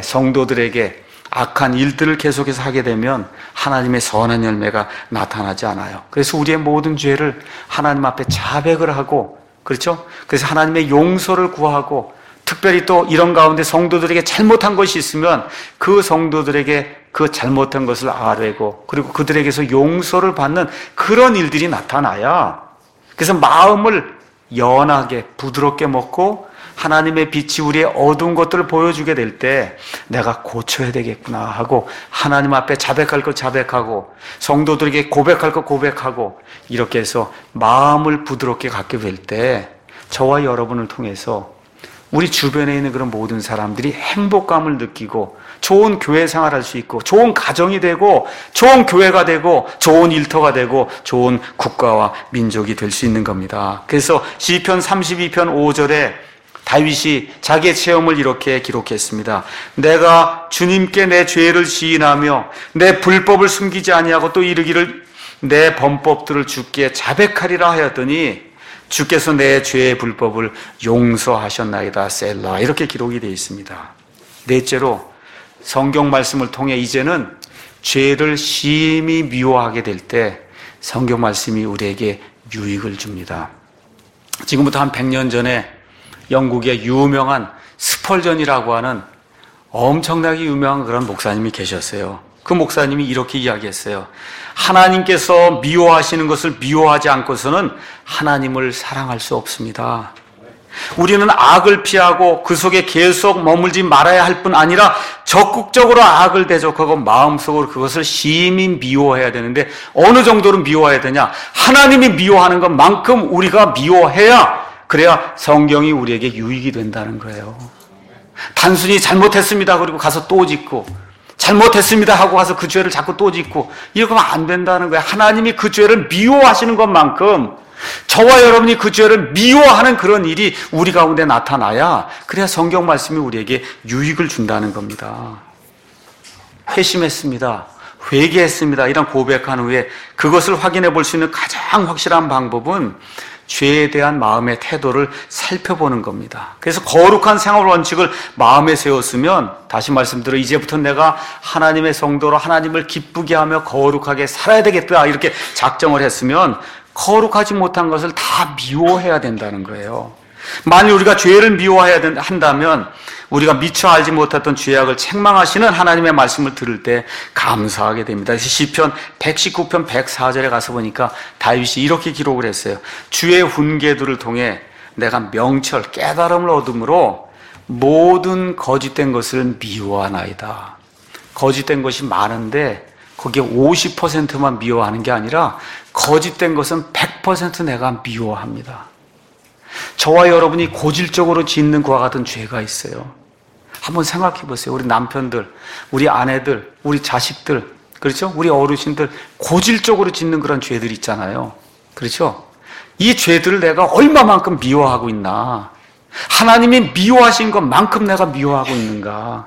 성도들에게 악한 일들을 계속해서 하게 되면 하나님의 선한 열매가 나타나지 않아요. 그래서 우리의 모든 죄를 하나님 앞에 자백을 하고 그렇죠? 그래서 하나님의 용서를 구하고 특별히 또 이런 가운데 성도들에게 잘못한 것이 있으면 그 성도들에게 그 잘못한 것을 아뢰고 그리고 그들에게서 용서를 받는 그런 일들이 나타나야 그래서 마음을 연하게 부드럽게 먹고 하나님의 빛이 우리의 어두운 것들을 보여주게 될 때 내가 고쳐야 되겠구나 하고 하나님 앞에 자백할 것 자백하고 성도들에게 고백할 것 고백하고 이렇게 해서 마음을 부드럽게 갖게 될 때 저와 여러분을 통해서 우리 주변에 있는 그런 모든 사람들이 행복감을 느끼고 좋은 교회 생활할 수 있고 좋은 가정이 되고 좋은 교회가 되고 좋은 일터가 되고 좋은 국가와 민족이 될 수 있는 겁니다. 그래서 시편 32편 5절에 다윗이 자기의 체험을 이렇게 기록했습니다. 내가 주님께 내 죄를 시인하며 내 불법을 숨기지 아니하고 또 이르기를 내 범법들을 주께 자백하리라 하였더니 주께서 내 죄의 불법을 용서하셨나이다 셀라 이렇게 기록이 되어 있습니다. 넷째로 성경 말씀을 통해 이제는 죄를 심히 미워하게 될 때 성경 말씀이 우리에게 유익을 줍니다. 지금부터 한 100년 전에 영국의 유명한 스펄전이라고 하는 엄청나게 유명한 그런 목사님이 계셨어요. 그 목사님이 이렇게 이야기했어요. 하나님께서 미워하시는 것을 미워하지 않고서는 하나님을 사랑할 수 없습니다. 우리는 악을 피하고 그 속에 계속 머물지 말아야 할 뿐 아니라 적극적으로 악을 대적하고 마음속으로 그것을 심히 미워해야 되는데 어느 정도로 미워해야 되냐? 하나님이 미워하는 것만큼 우리가 미워해야 그래야 성경이 우리에게 유익이 된다는 거예요. 단순히 잘못했습니다 그리고 가서 또 짓고 잘못했습니다 하고 가서 그 죄를 자꾸 또 짓고 이러면 안 된다는 거예요. 하나님이 그 죄를 미워하시는 것만큼 저와 여러분이 그 죄를 미워하는 그런 일이 우리 가운데 나타나야 그래야 성경 말씀이 우리에게 유익을 준다는 겁니다. 회심했습니다. 회개했습니다. 이런 고백한 후에 그것을 확인해 볼 수 있는 가장 확실한 방법은 죄에 대한 마음의 태도를 살펴보는 겁니다. 그래서 거룩한 생활 원칙을 마음에 세웠으면 다시 말씀드려 이제부터 내가 하나님의 성도로 하나님을 기쁘게 하며 거룩하게 살아야 되겠다 이렇게 작정을 했으면 거룩하지 못한 것을 다 미워해야 된다는 거예요. 만일 우리가 죄를 미워해야 한다면 우리가 미처 알지 못했던 죄악을 책망하시는 하나님의 말씀을 들을 때 감사하게 됩니다. 그래서 시편 119편 104절에 가서 보니까 다윗이 이렇게 기록을 했어요. 주의 훈계들을 통해 내가 명철, 깨달음을 얻음으로 모든 거짓된 것을 미워하나이다. 거짓된 것이 많은데 거기에 50%만 미워하는 게 아니라 거짓된 것은 100% 내가 미워합니다. 저와 여러분이 고질적으로 짓는 그와 같은 죄가 있어요. 한번 생각해 보세요. 우리 남편들, 우리 아내들, 우리 자식들, 그렇죠? 우리 어르신들 고질적으로 짓는 그런 죄들이 있잖아요. 그렇죠? 이 죄들을 내가 얼마만큼 미워하고 있나? 하나님이 미워하신 것만큼 내가 미워하고 있는가?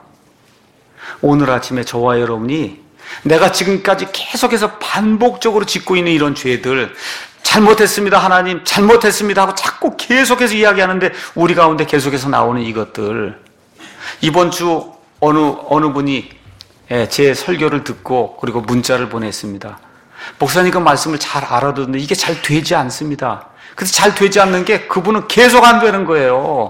오늘 아침에 저와 여러분이 내가 지금까지 계속해서 반복적으로 짓고 있는 이런 죄들, 잘못했습니다 하나님, 잘못했습니다 하고 자꾸 계속해서 이야기하는데 우리 가운데 계속해서 나오는 이것들, 이번 주 어느 분이 제 설교를 듣고 그리고 문자를 보냈습니다. 목사님 그 말씀을 잘 알아듣는데 이게 잘 되지 않습니다. 그래서 잘 되지 않는 게 그분은 계속 안 되는 거예요.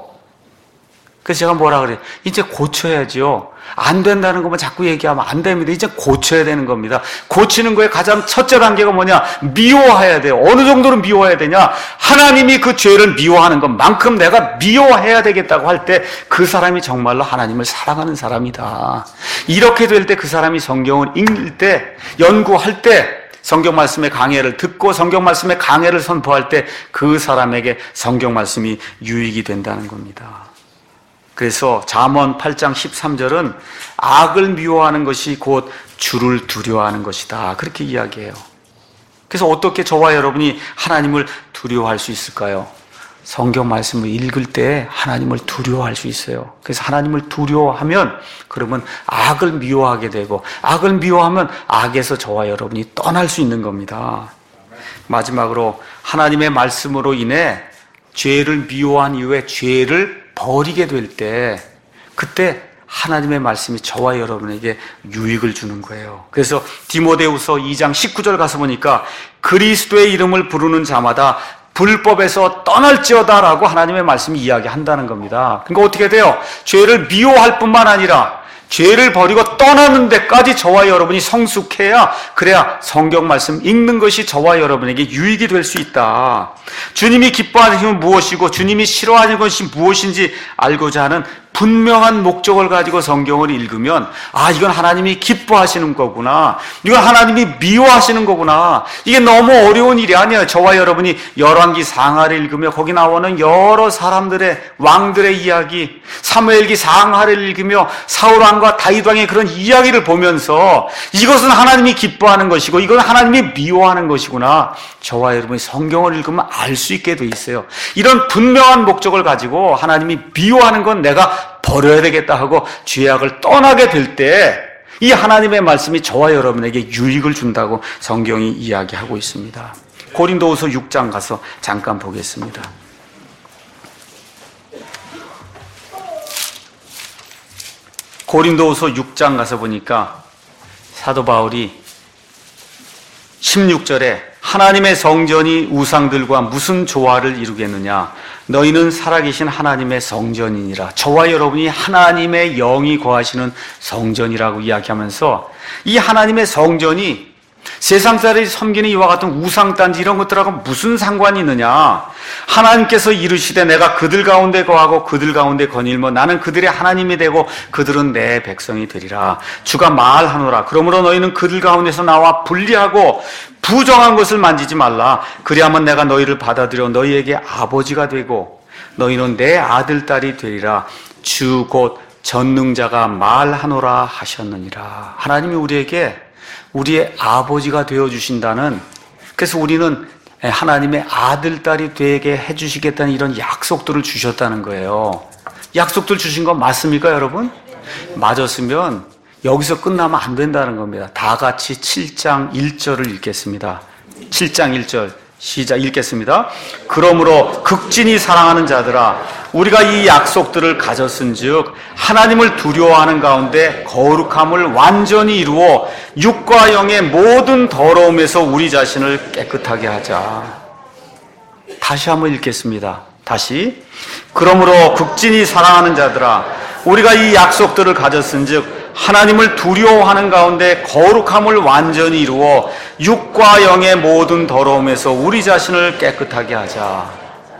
그래서 제가 뭐라 그래요? 이제 고쳐야죠. 안 된다는 것만 자꾸 얘기하면 안 됩니다. 이제 고쳐야 되는 겁니다. 고치는 거에 가장 첫째 단계가 뭐냐? 미워해야 돼요. 어느 정도로 미워해야 되냐? 하나님이 그 죄를 미워하는 것만큼 내가 미워해야 되겠다고 할 때 그 사람이 정말로 하나님을 사랑하는 사람이다. 이렇게 될 때 그 사람이 성경을 읽을 때, 연구할 때, 성경 말씀의 강해를 듣고 성경 말씀의 강해를 선포할 때 그 사람에게 성경 말씀이 유익이 된다는 겁니다. 그래서 잠언 8장 13절은 악을 미워하는 것이 곧 주를 두려워하는 것이다. 그렇게 이야기해요. 그래서 어떻게 저와 여러분이 하나님을 두려워할 수 있을까요? 성경 말씀을 읽을 때 하나님을 두려워할 수 있어요. 그래서 하나님을 두려워하면 그러면 악을 미워하게 되고, 악을 미워하면 악에서 저와 여러분이 떠날 수 있는 겁니다. 마지막으로 하나님의 말씀으로 인해 죄를 미워한 이후에 죄를 버리게 될 때, 그때 하나님의 말씀이 저와 여러분에게 유익을 주는 거예요. 그래서 디모데후서 2장 19절 가서 보니까 그리스도의 이름을 부르는 자마다 불법에서 떠날지어다라고 하나님의 말씀이 이야기한다는 겁니다. 그러니까 어떻게 돼요? 죄를 미워할 뿐만 아니라 죄를 버리고 떠나는 데까지 저와 여러분이 성숙해야, 그래야 성경 말씀 읽는 것이 저와 여러분에게 유익이 될 수 있다. 주님이 기뻐하는 힘은 무엇이고 주님이 싫어하는 것이 무엇인지 알고자 하는 분명한 목적을 가지고 성경을 읽으면, 아, 이건 하나님이 기뻐하시는 거구나, 이건 하나님이 미워하시는 거구나. 이게 너무 어려운 일이 아니에요. 저와 여러분이 열왕기 상하를 읽으며 거기 나오는 여러 사람들의, 왕들의 이야기, 사무엘기 상하를 읽으며 사울왕과 다윗왕의 그런 이야기를 보면서 이것은 하나님이 기뻐하는 것이고 이건 하나님이 미워하는 것이구나, 저와 여러분이 성경을 읽으면 알 수 있게 돼 있어요. 이런 분명한 목적을 가지고 하나님이 미워하는 건 내가 버려야 되겠다 하고 죄악을 떠나게 될 때 이 하나님의 말씀이 저와 여러분에게 유익을 준다고 성경이 이야기하고 있습니다. 고린도후서 6장 가서 잠깐 보겠습니다. 고린도후서 6장 가서 보니까 사도 바울이 16절에 하나님의 성전이 우상들과 무슨 조화를 이루겠느냐? 너희는 살아계신 하나님의 성전이니라. 저와 여러분이 하나님의 영이 거하시는 성전이라고 이야기하면서 이 하나님의 성전이 세상 사람이 섬기는 이와 같은 우상단지 이런 것들하고 무슨 상관이 있느냐? 하나님께서 이르시되 내가 그들 가운데 거하고 그들 가운데 거닐며 나는 그들의 하나님이 되고 그들은 내 백성이 되리라. 주가 말하노라. 그러므로 너희는 그들 가운데서 나와 분리하고 부정한 것을 만지지 말라. 그리하면 내가 너희를 받아들여 너희에게 아버지가 되고 너희는 내 아들 딸이 되리라. 주 곧 전능자가 말하노라 하셨느니라. 하나님이 우리에게 우리의 아버지가 되어주신다는, 그래서 우리는 하나님의 아들, 딸이 되게 해주시겠다는 이런 약속들을 주셨다는 거예요. 약속들 주신 건 맞습니까, 여러분? 맞았으면 여기서 끝나면 안 된다는 겁니다. 다 같이 7장 1절을 읽겠습니다. 7장 1절 시작 읽겠습니다. 그러므로 극진히 사랑하는 자들아, 우리가 이 약속들을 가졌은즉 하나님을 두려워하는 가운데 거룩함을 완전히 이루어 육과 영의 모든 더러움에서 우리 자신을 깨끗하게 하자. 다시 한번 읽겠습니다. 다시. 그러므로 극진히 사랑하는 자들아, 우리가 이 약속들을 가졌은즉 하나님을 두려워하는 가운데 거룩함을 완전히 이루어 육과 영의 모든 더러움에서 우리 자신을 깨끗하게 하자.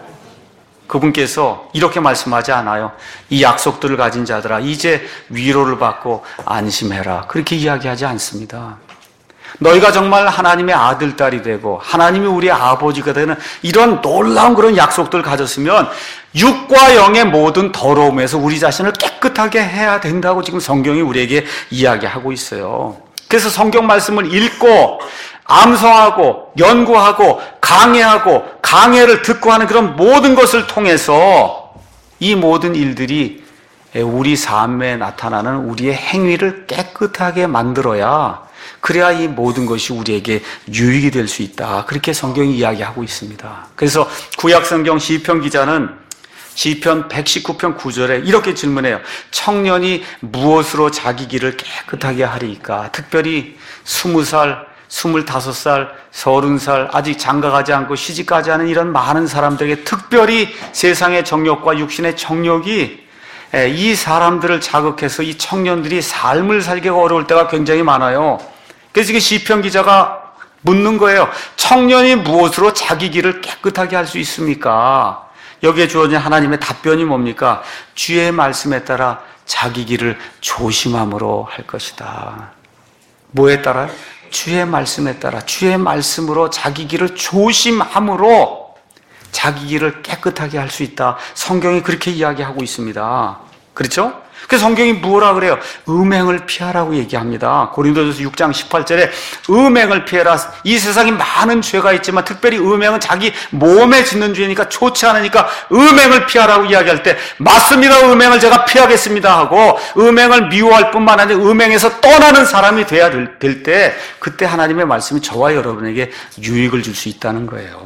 그분께서 이렇게 말씀하지 않아요. 이 약속들을 가진 자들아, 이제 위로를 받고 안심해라. 그렇게 이야기하지 않습니다. 너희가 정말 하나님의 아들, 딸이 되고 하나님이 우리의 아버지가 되는 이런 놀라운 그런 약속들을 가졌으면 육과 영의 모든 더러움에서 우리 자신을 깨끗하게 해야 된다고 지금 성경이 우리에게 이야기하고 있어요. 그래서 성경 말씀을 읽고 암송하고 연구하고 강해하고 강해를 듣고 하는 그런 모든 것을 통해서 이 모든 일들이 우리 삶에 나타나는 우리의 행위를 깨끗하게 만들어야, 그래야 이 모든 것이 우리에게 유익이 될 수 있다. 그렇게 성경이 이야기하고 있습니다. 그래서 구약성경 시편 기자는 시편 119편 9절에 이렇게 질문해요. 청년이 무엇으로 자기 길을 깨끗하게 하리까? 특별히 20살, 25살, 30살 아직 장가가지 않고 시집가지 않은 이런 많은 사람들에게, 특별히 세상의 정욕과 육신의 정욕이 이 사람들을 자극해서 이 청년들이 삶을 살기가 어려울 때가 굉장히 많아요. 그래서 이게 시편 기자가 묻는 거예요. 청년이 무엇으로 자기 길을 깨끗하게 할 수 있습니까? 여기에 주어진 하나님의 답변이 뭡니까? 주의 말씀에 따라 자기 길을 조심함으로 할 것이다. 뭐에 따라? 주의 말씀에 따라, 주의 말씀으로 자기 길을 조심함으로 자기 길을 깨끗하게 할 수 있다. 성경이 그렇게 이야기하고 있습니다. 그렇죠? 그래서 성경이 뭐라 그래요? 음행을 피하라고 얘기합니다. 고린도전서 6장 18절에 음행을 피해라. 이 세상에 많은 죄가 있지만 특별히 음행은 자기 몸에 짓는 죄니까 좋지 않으니까 음행을 피하라고 이야기할 때, 맞습니다, 음행을 제가 피하겠습니다 하고 음행을 미워할 뿐만 아니라 음행에서 떠나는 사람이 돼야 될 때, 그때 하나님의 말씀이 저와 여러분에게 유익을 줄 수 있다는 거예요.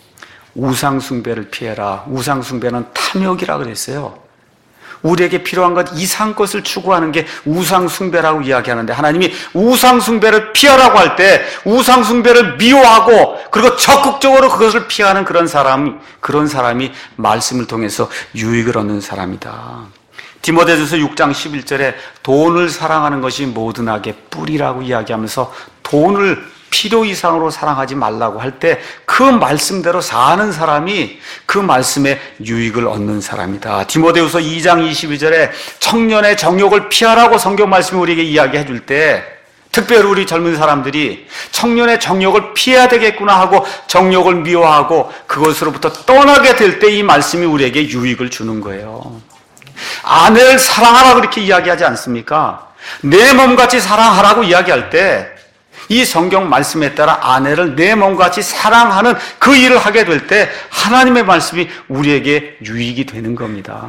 우상숭배를 피해라. 우상숭배는 탐욕이라 그랬어요. 우리에게 필요한 것 이상 것을 추구하는 게 우상숭배라고 이야기하는데, 하나님이 우상숭배를 피하라고 할 때 우상숭배를 미워하고 그리고 적극적으로 그것을 피하는 그런 사람이 말씀을 통해서 유익을 얻는 사람이다. 디모데전서 6장 11절에 돈을 사랑하는 것이 모든 악의 뿌리라고 이야기하면서 돈을 필요 이상으로 사랑하지 말라고 할 때 그 말씀대로 사는 사람이 그 말씀에 유익을 얻는 사람이다. 디모데후서 2장 22절에 청년의 정욕을 피하라고 성경 말씀이 우리에게 이야기해 줄 때, 특별히 우리 젊은 사람들이 청년의 정욕을 피해야 되겠구나 하고 정욕을 미워하고 그것으로부터 떠나게 될 때 이 말씀이 우리에게 유익을 주는 거예요. 아내를 사랑하라 그렇게 이야기하지 않습니까? 내 몸같이 사랑하라고 이야기할 때 이 성경 말씀에 따라 아내를 내 몸같이 사랑하는 그 일을 하게 될 때 하나님의 말씀이 우리에게 유익이 되는 겁니다.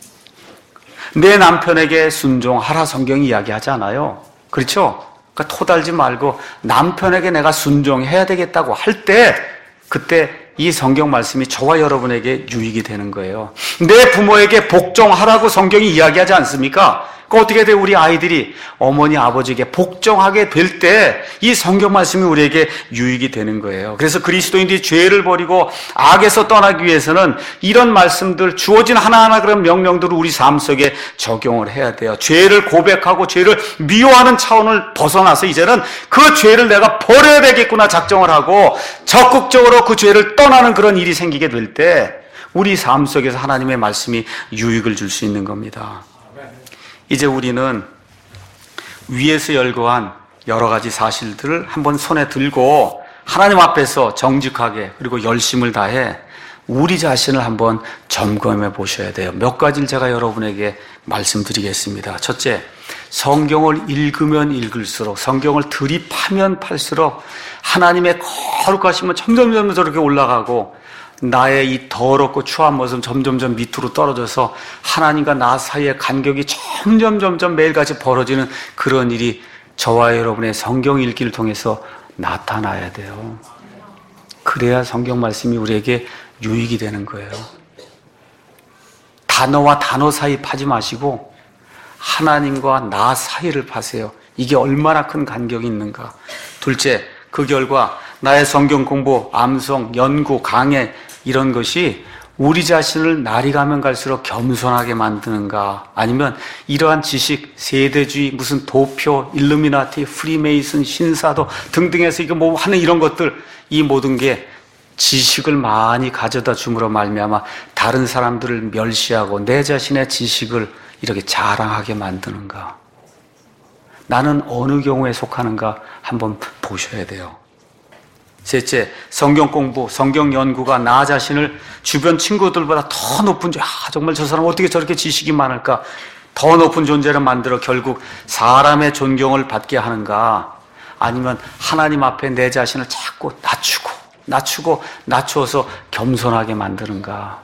내 남편에게 순종하라 성경이 이야기하지 않아요. 그렇죠? 그러니까 토달지 말고 남편에게 내가 순종해야 되겠다고 할 때, 그때 이 성경 말씀이 저와 여러분에게 유익이 되는 거예요. 내 부모에게 복종하라고 성경이 이야기하지 않습니까? 그 어떻게 돼? 우리 아이들이 어머니 아버지에게 복종하게 될 때 이 성경 말씀이 우리에게 유익이 되는 거예요. 그래서 그리스도인들이 죄를 버리고 악에서 떠나기 위해서는 이런 말씀들, 주어진 하나하나 그런 명령들을 우리 삶 속에 적용을 해야 돼요. 죄를 고백하고 죄를 미워하는 차원을 벗어나서 이제는 그 죄를 내가 버려야 되겠구나 작정을 하고 적극적으로 그 죄를 떠나는 그런 일이 생기게 될 때 우리 삶 속에서 하나님의 말씀이 유익을 줄 수 있는 겁니다. 이제 우리는 위에서 열거한 여러 가지 사실들을 한번 손에 들고 하나님 앞에서 정직하게 그리고 열심을 다해 우리 자신을 한번 점검해 보셔야 돼요. 몇 가지를 제가 여러분에게 말씀드리겠습니다. 첫째, 성경을 읽으면 읽을수록, 성경을 들이파면 팔수록 하나님의 거룩하심은 점점 저렇게 올라가고 나의 이 더럽고 추한 모습은 점점 밑으로 떨어져서 하나님과 나 사이의 간격이 점점 매일같이 벌어지는 그런 일이 저와 여러분의 성경 읽기를 통해서 나타나야 돼요. 그래야 성경 말씀이 우리에게 유익이 되는 거예요. 단어와 단어 사이 파지 마시고 하나님과 나 사이를 파세요. 이게 얼마나 큰 간격이 있는가. 둘째, 그 결과 나의 성경 공부, 암송, 연구, 강해 이런 것이 우리 자신을 날이 가면 갈수록 겸손하게 만드는가, 아니면 이러한 지식, 세대주의, 무슨 도표, 일루미나티, 프리메이슨, 신사도 등등해서 이거 뭐 하는 이런 것들, 이 모든 게 지식을 많이 가져다 줌으로 말미암아 다른 사람들을 멸시하고 내 자신의 지식을 이렇게 자랑하게 만드는가. 나는 어느 경우에 속하는가 한번 보셔야 돼요. 셋째, 성경 공부, 성경 연구가 나 자신을 주변 친구들보다 더 높은 정말 저 사람 어떻게 저렇게 지식이 많을까? 더 높은 존재를 만들어 결국 사람의 존경을 받게 하는가? 아니면 하나님 앞에 내 자신을 자꾸 낮추어서 겸손하게 만드는가?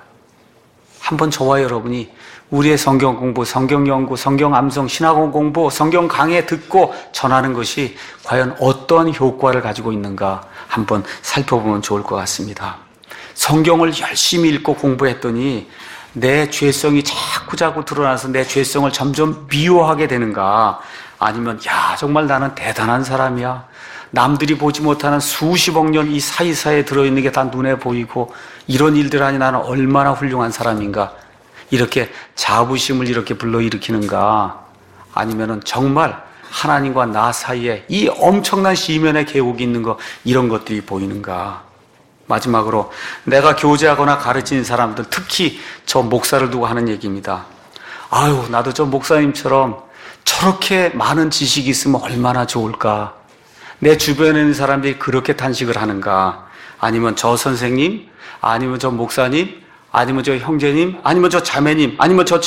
한번 저와 여러분이 우리의 성경 공부, 성경 연구, 성경 암송, 신학원 공부, 성경 강해 듣고 전하는 것이 과연 어떤 효과를 가지고 있는가 한번 살펴보면 좋을 것 같습니다. 성경을 열심히 읽고 공부했더니 내 죄성이 자꾸 드러나서 내 죄성을 점점 미워하게 되는가? 아니면 정말 나는 대단한 사람이야. 남들이 보지 못하는 수십억 년 이 사이사이에 들어있는 게 다 눈에 보이고 이런 일들 하니 나는 얼마나 훌륭한 사람인가? 이렇게 자부심을 이렇게 불러일으키는가? 아니면은 정말 하나님과 나 사이에 이 엄청난 시면의 계곡이 있는 거, 이런 것들이 보이는가? 마지막으로 내가 교제하거나 가르치는 사람들, 특히 저 목사를 두고 하는 얘기입니다. 나도 저 목사님처럼 저렇게 많은 지식이 있으면 얼마나 좋을까? 내 주변에 있는 사람들이 그렇게 탄식을 하는가? 아니면 저 선생님, 아니면 저 목사님, 아니면 저 형제님, 아니면 저 자매님, 아니면 저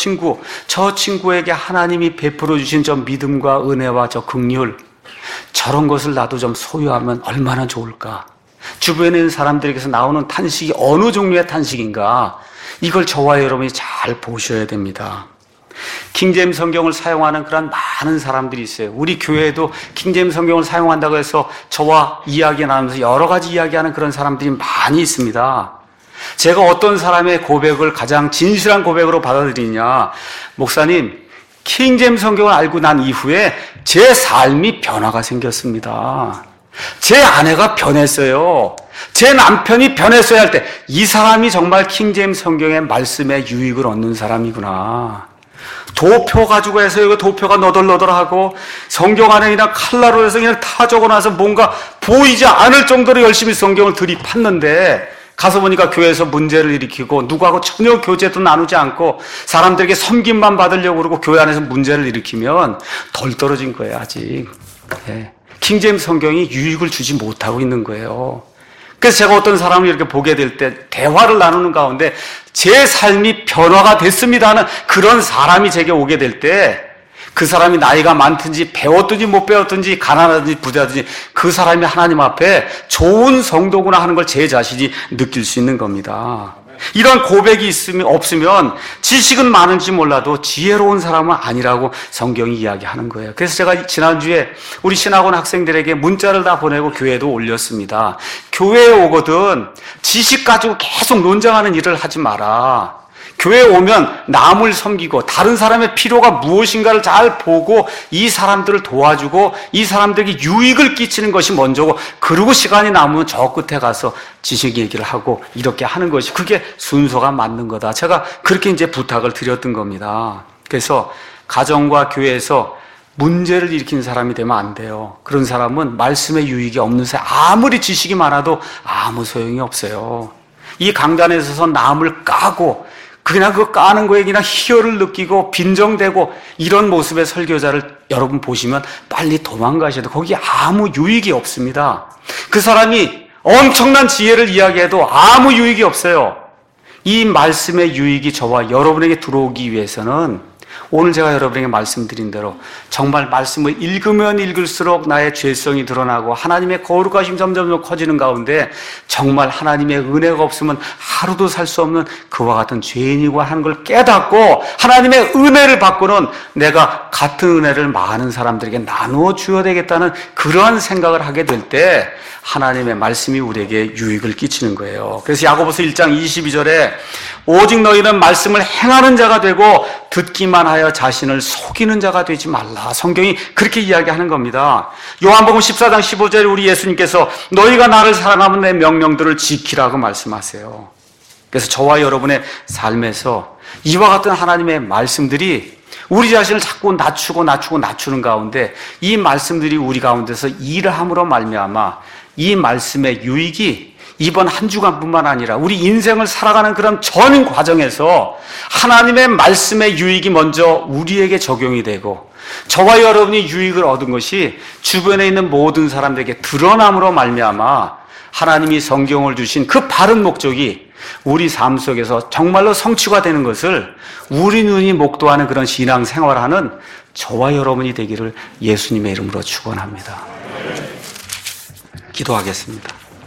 친구에게 하나님이 베풀어 주신 저 믿음과 은혜와 저 긍휼, 저런 것을 나도 좀 소유하면 얼마나 좋을까? 주변에 있는 사람들에게서 나오는 탄식이 어느 종류의 탄식인가? 이걸 저와 여러분이 잘 보셔야 됩니다. 킹제임스 성경을 사용하는 그런 많은 사람들이 있어요. 우리 교회에도 킹제임스 성경을 사용한다고 해서 저와 이야기 나누면서 여러 가지 이야기하는 그런 사람들이 많이 있습니다. 제가 어떤 사람의 고백을 가장 진실한 고백으로 받아들이냐? 목사님, 킹제임스 성경을 알고 난 이후에 제 삶이 변화가 생겼습니다. 제 아내가 변했어요. 제 남편이 변했어야 할 때 이 사람이 정말 킹제임스 성경의 말씀에 유익을 얻는 사람이구나. 도표 가지고 해서 이거 도표가 너덜너덜하고 성경 안에 그냥 칼라로 해서 그냥 다 적어놔서 뭔가 보이지 않을 정도로 열심히 성경을 들이팠는데 가서 보니까 교회에서 문제를 일으키고 누구하고 전혀 교제도 나누지 않고 사람들에게 섬김만 받으려고 그러고 교회 안에서 문제를 일으키면 덜 떨어진 거예요, 아직. 킹제임스 성경이 유익을 주지 못하고 있는 거예요. 그래서 제가 어떤 사람을 이렇게 보게 될 때 대화를 나누는 가운데 제 삶이 변화가 됐습니다 하는 그런 사람이 제게 오게 될 때 그 사람이 나이가 많든지 배웠든지 못 배웠든지 가난하든지 부자든지 그 사람이 하나님 앞에 좋은 성도구나 하는 걸 제 자신이 느낄 수 있는 겁니다. 이런 고백이 없으면 지식은 많은지 몰라도 지혜로운 사람은 아니라고 성경이 이야기하는 거예요. 그래서 제가 지난주에 우리 신학원 학생들에게 문자를 다 보내고 교회에도 올렸습니다. 교회에 오거든 지식 가지고 계속 논쟁하는 일을 하지 마라. 교회에 오면 남을 섬기고 다른 사람의 필요가 무엇인가를 잘 보고 이 사람들을 도와주고 이 사람들에게 유익을 끼치는 것이 먼저고, 그리고 시간이 남으면 저 끝에 가서 지식 얘기를 하고 이렇게 하는 것이 그게 순서가 맞는 거다. 제가 그렇게 이제 부탁을 드렸던 겁니다. 그래서 가정과 교회에서 문제를 일으키는 사람이 되면 안 돼요. 그런 사람은 말씀의 유익이 없는 사람, 아무리 지식이 많아도 아무 소용이 없어요. 이 강단에 서서 남을 까고 그냥 그 까는 거에 그냥 희열을 느끼고 빈정대고 이런 모습의 설교자를 여러분 보시면 빨리 도망가셔야 돼요. 거기에 아무 유익이 없습니다. 그 사람이 엄청난 지혜를 이야기해도 아무 유익이 없어요. 이 말씀의 유익이 저와 여러분에게 들어오기 위해서는 오늘 제가 여러분에게 말씀드린 대로 정말 말씀을 읽으면 읽을수록 나의 죄성이 드러나고 하나님의 거룩하심이 점점 커지는 가운데 정말 하나님의 은혜가 없으면 하루도 살 수 없는 그와 같은 죄인이고 하는 걸 깨닫고 하나님의 은혜를 받고는 내가 같은 은혜를 많은 사람들에게 나누어 주어야 되겠다는 그러한 생각을 하게 될 때 하나님의 말씀이 우리에게 유익을 끼치는 거예요. 그래서 야고보서 1장 22절에 오직 너희는 말씀을 행하는 자가 되고 듣기만 하여 자신을 속이는 자가 되지 말라. 성경이 그렇게 이야기하는 겁니다. 요한복음 14장 15절에 우리 예수님께서 너희가 나를 사랑하면 내 명령들을 지키라고 말씀하세요. 그래서 저와 여러분의 삶에서 이와 같은 하나님의 말씀들이 우리 자신을 자꾸 낮추는 가운데 이 말씀들이 우리 가운데서 일을 함으로 말미암아 이 말씀의 유익이 이번 한 주간뿐만 아니라 우리 인생을 살아가는 그런 전 과정에서 하나님의 말씀의 유익이 먼저 우리에게 적용이 되고 저와 여러분이 유익을 얻은 것이 주변에 있는 모든 사람들에게 드러남으로 말미암아 하나님이 성경을 주신 그 바른 목적이 우리 삶 속에서 정말로 성취가 되는 것을 우리 눈이 목도하는 그런 신앙생활하는 저와 여러분이 되기를 예수님의 이름으로 축원합니다. 기도하겠습니다.